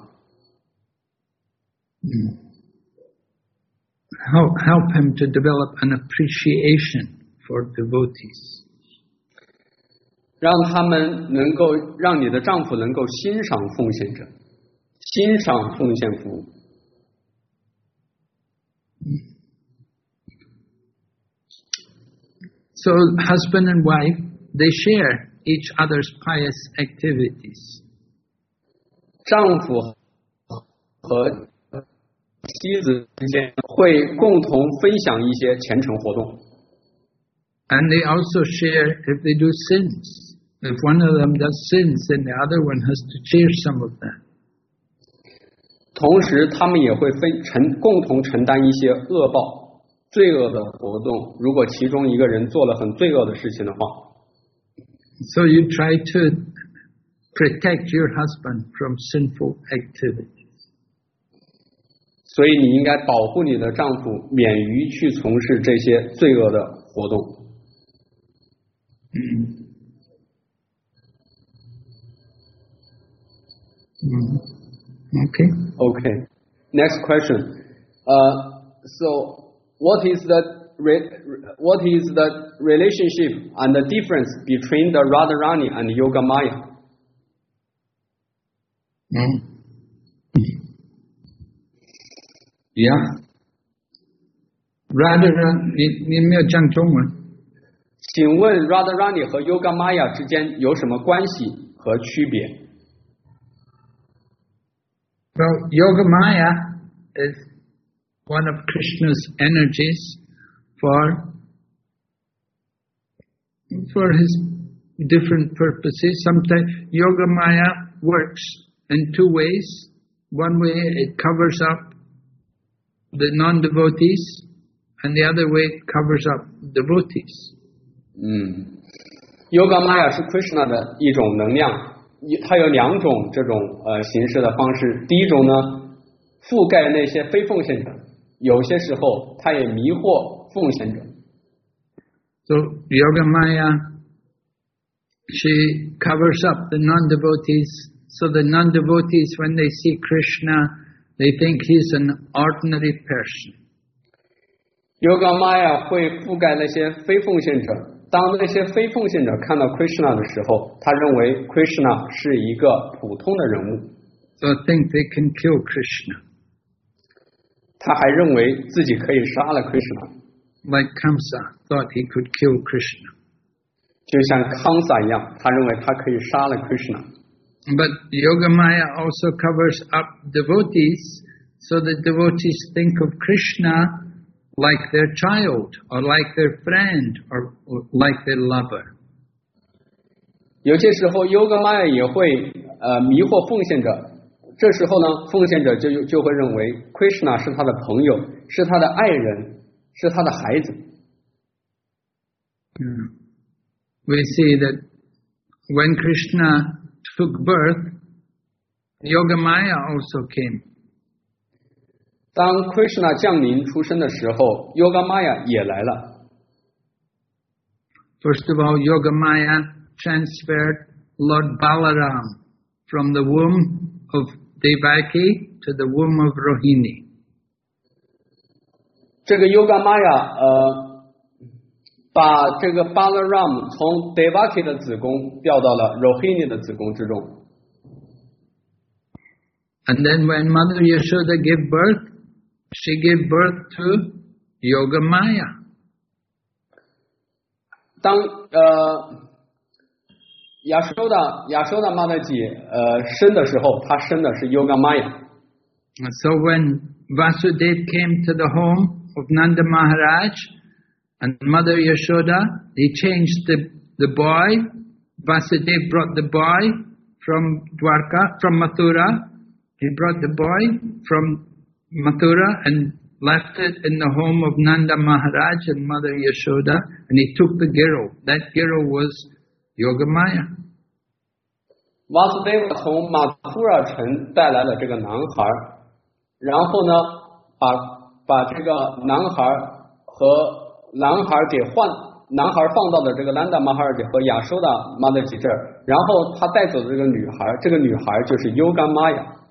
Mm. Help, help him to develop an appreciation for devotees. 让他们能够让你的丈夫能够欣赏奉献者，欣赏奉献服务。 So husband and wife, they share each other's pious activities. 丈夫和妻子之间会共同分享一些虔诚活动。 And they also share if they do sins. If one of them does sins, then the other one has to share some of that. 同时，他们也会分承共同承担一些恶报、罪恶的活动。如果其中一个人做了很罪恶的事情的话 ，So you try to protect your husband from sinful activities. 所以你应该保护你的丈夫免于去从事这些罪恶的活动。 Mm. Mm. Okay. Okay. Next question. Uh, so, what is the re- what is the relationship and the difference between the Radharani and Yoga Maya? Mm. Yeah. Radharani, 你你没有讲中文。 请问 Radharani 和 Yoga Maya 之间有什么关系和区别？ Well, Yoga Maya is one of Krishna's energies for for his different purposes. Sometimes Yoga Maya works in two ways. One way it covers up the non-devotees, and the other way it covers up devotees. 嗯 ，Yoga Maya 是 Krishna 的一种能量。它有两种这种呃形式的方式，第一种呢，覆盖那些非奉献者，有些时候它也迷惑奉献者。 So Yoga Maya, she covers up the non-devotees, so the non-devotees, when they see Krishna, they think he's an ordinary person. Yoga Maya 会覆盖那些非奉献者。当那些非奉献者看到 Krishna 的时候，他认为 Krishna 是一个普通的人物。 So think they can kill Krishna. 他还认为自己可以杀了 Krishna. Like Kamsa thought he could kill Krishna. 就像康萨一样，他认为他可以杀了 Krishna. But Yoga Maya also covers up devotees, so the devotees think of Krishna like their child, or like their friend, or, or like their lover. 有些时候 Yoga Maya 也会呃迷惑奉献者，这时候呢，奉献者就就会认为 Krishna 是他的朋友，是他的爱人，是他的孩子。 Yeah. We see that when Krishna took birth, Yoga Maya also came. 当 Krishna 降临出生的时候 ，Yoga Maya 也来了。 First of all, Yoga Maya transferred Lord Balaram from the womb of Devaki to the womb of Rohini. 这个 Yoga Maya 呃，把这个 Balaram 从 Devaki 的子宫调到了 Rohini 的子宫之中。 And then when Mother Yashoda gave birth, she gave birth to Yoga Maya. 当呃亚修的亚修的玛德姐呃生的时候，她生的是 Yoga Maya。 So when Vasudev came to the home of Nanda Maharaj and Mother Yashoda, he changed the the boy. Vasudev brought the boy from Dwarka, from Mathura. He brought the boy from Mathura and left it in the home of Nanda Maharaj and Mother Yashoda, and he took the girl. That girl was Yoga Maya. 瓦苏德瓦从马图尔城带来了这个男孩，然后呢，把把这个男孩和男孩给换，男孩放到了这个兰达马哈尔姐和亚修的玛德吉这儿，然后他带走的这个女孩，这个女孩就是 Yoga Maya。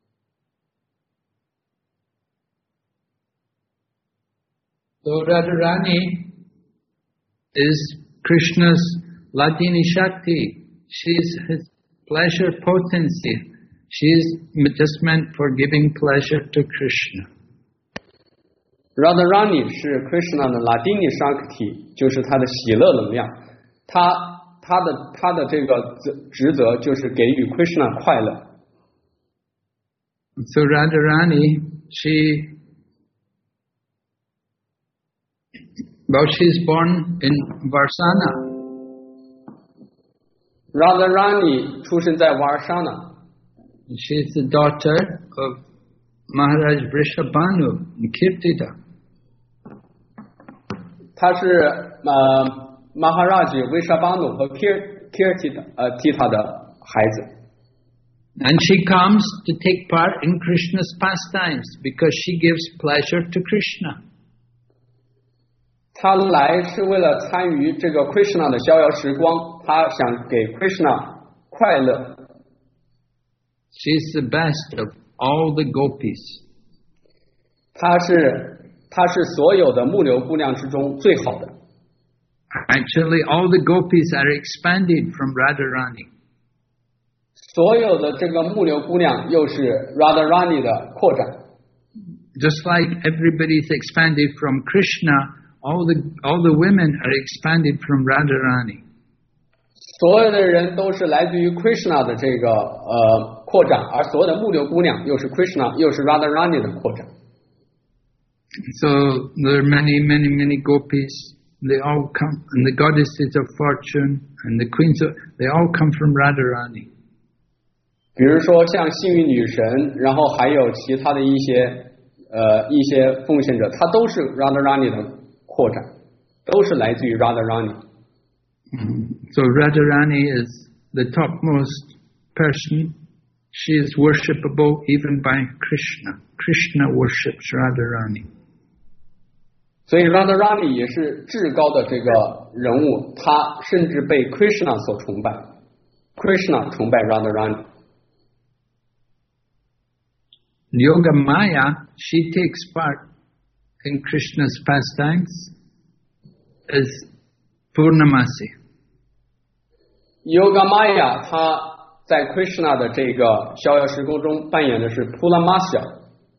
So Radharani is Krishna's Ladini Shakti. She is his pleasure potency. She is just meant for giving pleasure to Krishna. Radharani 是 Krishna 的 Ladini Shakti， 就是他的喜乐能量。他他的他的这个职责就是给予 Krishna 快乐。 So Radharani, she Well, she's born in Varsana. Radharani 出生在瓦尔沙纳。 She's the daughter of Maharaj Vrishabhanu in Kirtida. 她是呃 Maharaj Vrishabhanu 和 Kirtida 呃 Tita 的孩子。 And she comes to take part in Krishna's pastimes because she gives pleasure to Krishna. 她来是为了参与这个 Krishna 的逍遥时光，她想给 Krishna 快乐。 She's the best of all the gopis. 她是她是所有的木牛姑娘之中最好的。 Actually, all the gopis are expanded from Radharani. 所有的这个木牛姑娘又是 Radharani 的扩展。 Just like everybody is expanded from Krishna, all the all the women are expanded from Radharani. 所有的人都是来自于 Krishna 的这个呃扩展，而所有的木牛姑娘又是 Krishna 又是 Radharani 的扩展。 So there are many, many, many gopis. They all come, and the goddesses of fortune and the queens of, they all come from Radharani. 比如说像幸运女神，然后还有其他的一些呃一些奉献者，他都是 Radharani 的扩展，都是来自于 Radharani。 So Radharani is the topmost person. She is worshipable even by Krishna. Krishna worships Radharani. 所以 Radharani 也是至高的这个人物，他甚至被 Krishna 所崇拜。Krishna 崇拜 Radharani。 Yoga Maya, she takes part in Krishna's pastimes as Purnamasi. Yoga Maya 她在 Krishna 的这个逍遥时光中扮演的是 Purnamasi。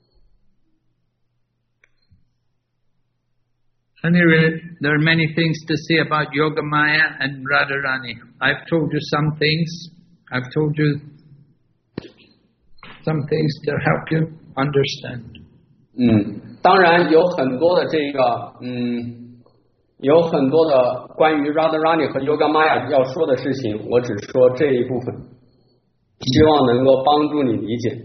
Anyway, there are many things to say about Yoga Maya and Radharani. I've told you some things. I've told you some things to help you understand. 嗯，当然有很多的这个，嗯，有很多的关于 Radharani 和 Yoga Maya 要说的事情，我只说这一部分，希望能够帮助你理解。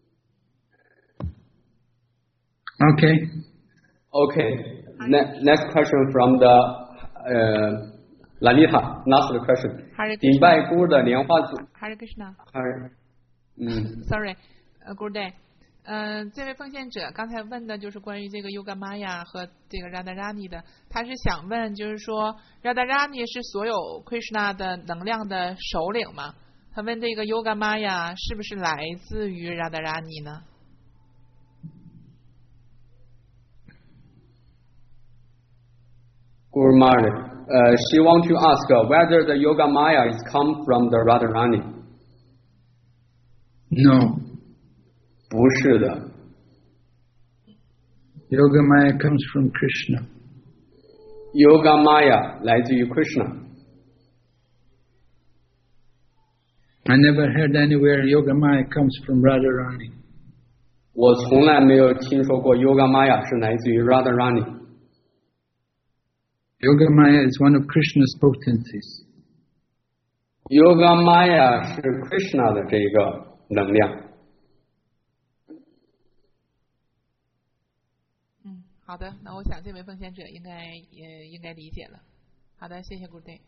Okay. Okay. Ne- next question from the uh, Lalita. Last question. 顶拜姑的莲花组。 Hare Krishna. Hare. 嗯。 Sorry, Good day. 嗯、呃，这位奉献者刚才问的就是关于这个 Yoga Maya 和这个 Radharani 的，他是想问，就是说 Radharani 是所有 Krishna 的能量的首领吗？他问这个 Yoga Maya 是不是来自于 Radharani 呢 ？Guru Maharaj, uh, she want to ask uh, whether the Yoga Maya is come from the Radharani. No. 不是的。 Yoga Maya comes from Krishna. Yoga Maya 来自于 Krishna. I never heard anywhere Yoga Maya comes from Radharani. 我从来没有听说过 Yoga Maya 是来自于 Radharani. Yoga Maya is one of Krishna's potencies. Yoga Maya 是 Krishna 的这个能量。 嗯，好的，那我想这位奉献者应该也应该理解了。好的，谢谢 Good day.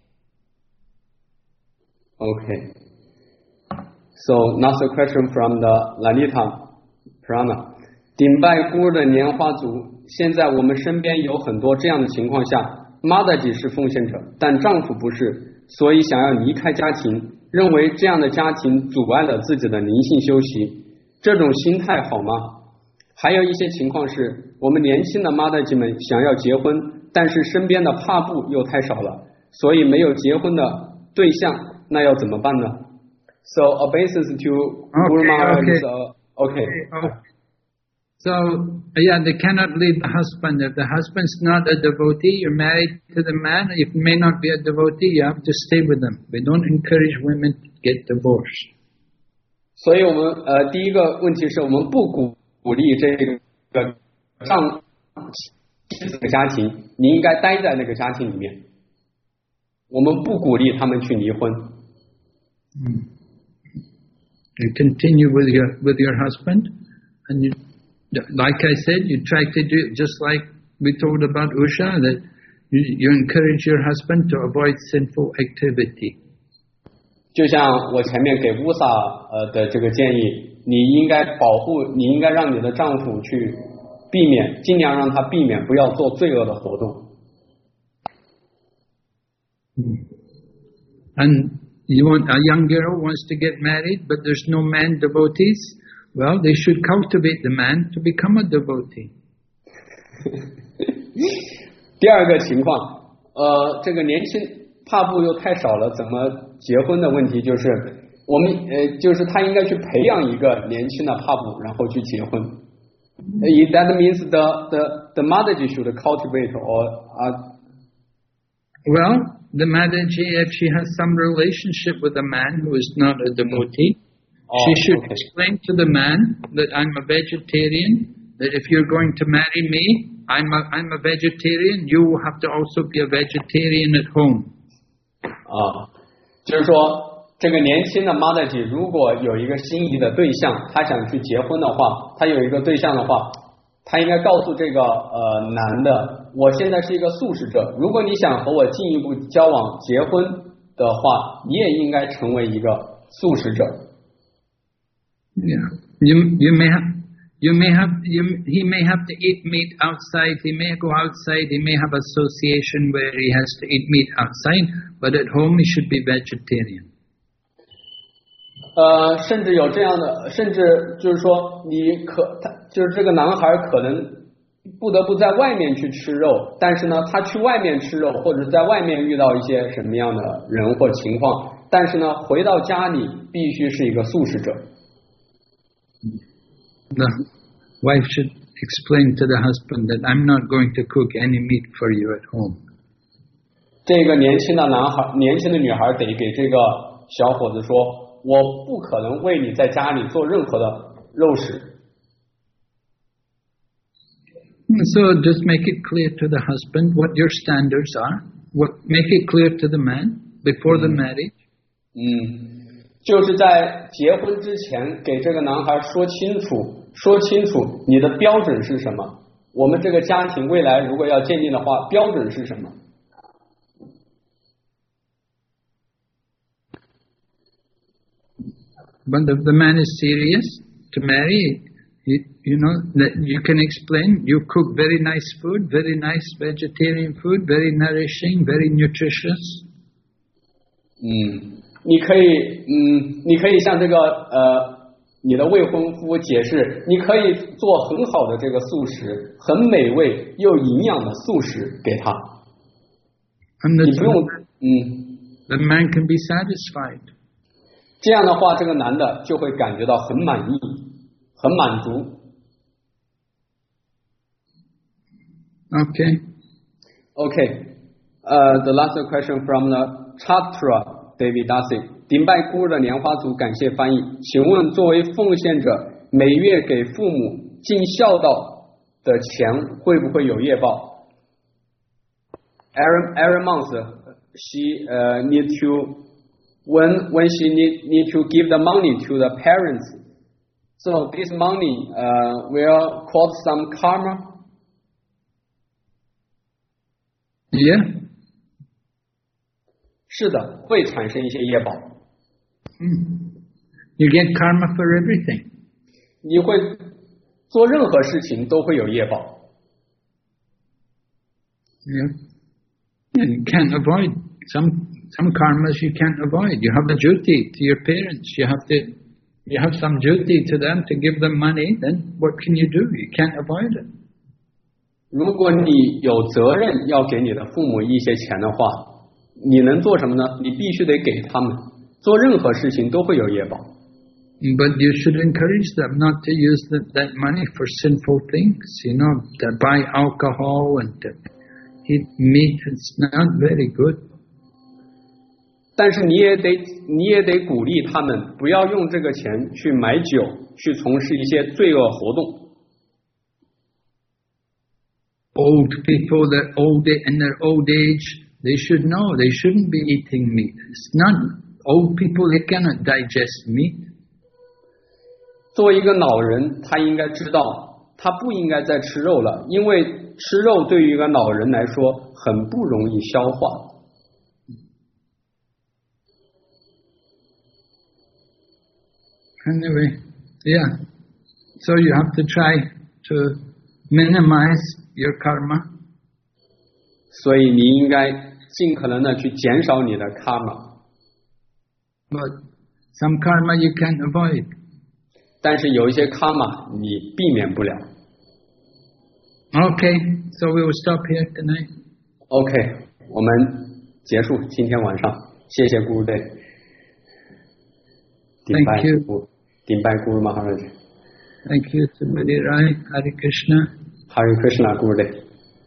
Okay. So next question from the Lalita Prana. 顶拜姑的莲花族，现在我们身边有很多这样的情况下。Mataji 是奉献者，但丈夫不是，所以想要离开家庭，认为这样的家庭阻碍了自己的灵性修习，这种心态好吗？还有一些情况是，我们年轻的 Mataji 们想要结婚，但是身边的帕布又太少了，所以没有结婚的对象，那要怎么办呢 ？So obeisance to Guru Maharaj. Okay. okay. So, yeah, they cannot leave the husband. If the husband's not a devotee, you're married to the man. If he may not be a devotee, you have to stay with them. We don't encourage women to get divorced. 所以我们呃，第一个问题是我们不鼓鼓励这个丈这个家庭，你应该待在那个家庭里面。我们不鼓励他们去离婚。 Mm. You continue with your with your husband, and you, like I said, you try to do it just like we told about Usha, that you, you encourage your husband to avoid sinful activity. 就像我前面给乌萨呃的这个建议，你应该保护，你应该让你的丈夫去避免，尽量让他避免不要做罪恶的活动。 And you want a young girl wants to get married, but there's no man devotees. Well, they should cultivate the man to become a devotee. 第二个情况，呃，这个年轻帕布又太少了，怎么结婚的问题就是我们呃，就是他应该去培养一个年轻的帕布，然后去结婚。That means the the the Mataji should cultivate or uh, well, the Mataji, if she has some relationship with a man who is not a devotee, oh, she should okay. explain to the man that I'm a vegetarian, that if you're going to marry me, I'm a, I'm a vegetarian, you will have to also be a vegetarian at home. 啊，就是说，这个年轻的 Mataji 如果有一个心仪的对象，他想去结婚的话，他有一个对象的话，他应该告诉这个呃男的，我现在是一个素食者，如果你想和我进一步交往结婚的话，你也应该成为一个素食者。 Yeah, you you may have you may have you he may have to eat meat outside. He may go outside. He may have association where he has to eat meat outside, but at home he should be vegetarian. 呃，甚至有这样的，甚至就是说，你可他就是这个男孩可能不得不在外面去吃肉，但是呢，他去外面吃肉，或者在外面遇到一些什么样的人或情况，但是呢，回到家里必须是一个素食者。 The wife should explain to the husband that I'm not going to cook any meat for you at home. 这个年轻的男孩、年轻的女孩得给这个小伙子说，我不可能为你在家里做任何的肉食。 So just make it clear to the husband what your standards are. What make it clear to the man before the marriage. 嗯，就是在结婚之前给这个男孩说清楚，说清楚你的标准是什么。我们这个家庭未来如果要建立的话，标准是什么？ But if the man is serious to marry, you, you know, that you can explain, you cook very nice food, very nice vegetarian food, very nourishing, very nutritious. 嗯，你可以，嗯，你可以向这个呃你的未婚夫解释，你可以做很好的这个素食，很美味又营养的素食给他。你不用，嗯 The man can be satisfied. 这样的话，这个男的就会感觉到很满意，很满足。 Okay. Okay. Uh, the last question from the Chatra David Darcy. 顶拜孤儿的莲花族，感谢翻译。请问，作为奉献者，每月给父母尽孝道的钱会不会有业报 ？Every every month, she uh, need to when when she need need to give the money to the parents. So this money uh, will cause some karma. Yeah. 是的，会产生一些业报。 Mm. You get karma for everything. 你会做任何事情都会有业报。 Yeah. Yeah, you can't avoid some some karmas. You can't avoid. You have a duty to your parents. You have to you have some duty to them to give them money. Then what can you do? You can't avoid it. 如果你有责任要给你的父母一些钱的话，你能做什么呢？你必须得给他们。做任何事情都会有业报。 But you should encourage them not to use the, that money for sinful things. You know, to buy alcohol and to eat meat. It's not very good. 但是你也得你也得鼓励他们不要用这个钱去买酒，去从事一些罪恶活动。 old people, they're old in their old age, they should know they shouldn't be eating meat. It's not old people, they cannot digest meat. 作为一个老人，他应该知道，他不应该再吃肉了，因为吃肉对于一个老人来说很不容易消化。 Anyway, yeah. So you have to try to minimize your karma. 所以你应该尽可能的去减少你的 karma。 But some karma you can't avoid. 但是有一些 karma 你避免不了。 Okay, so we will stop here tonight. OK, 我们结束今天晚上，谢谢 Guru Day。 Thank you. 顶拜 Guru Maharaj。 Thank you, Subhadi Rai. Hare Krishna. Hare Krishna, Guru Day。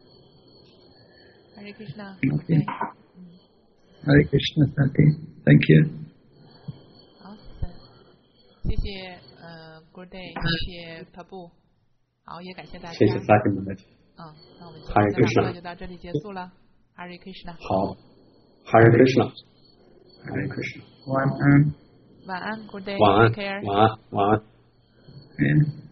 Hare Krishna. Okay. Hare Krishna, Sati. Thank you. 好，谢谢呃 Good Day， 谢谢 Prabhu， 好，也感谢大家。 谢谢 Sati Maharaj。 嗯，那我们今 Hare 天的 Krishna 课就到这里结束了。Hare Krishna。 好 ，Hare Krishna。 Hare Krishna。 One arm. 晚安 Good Day， 晚安 Take care。 晚安晚安。 Yeah.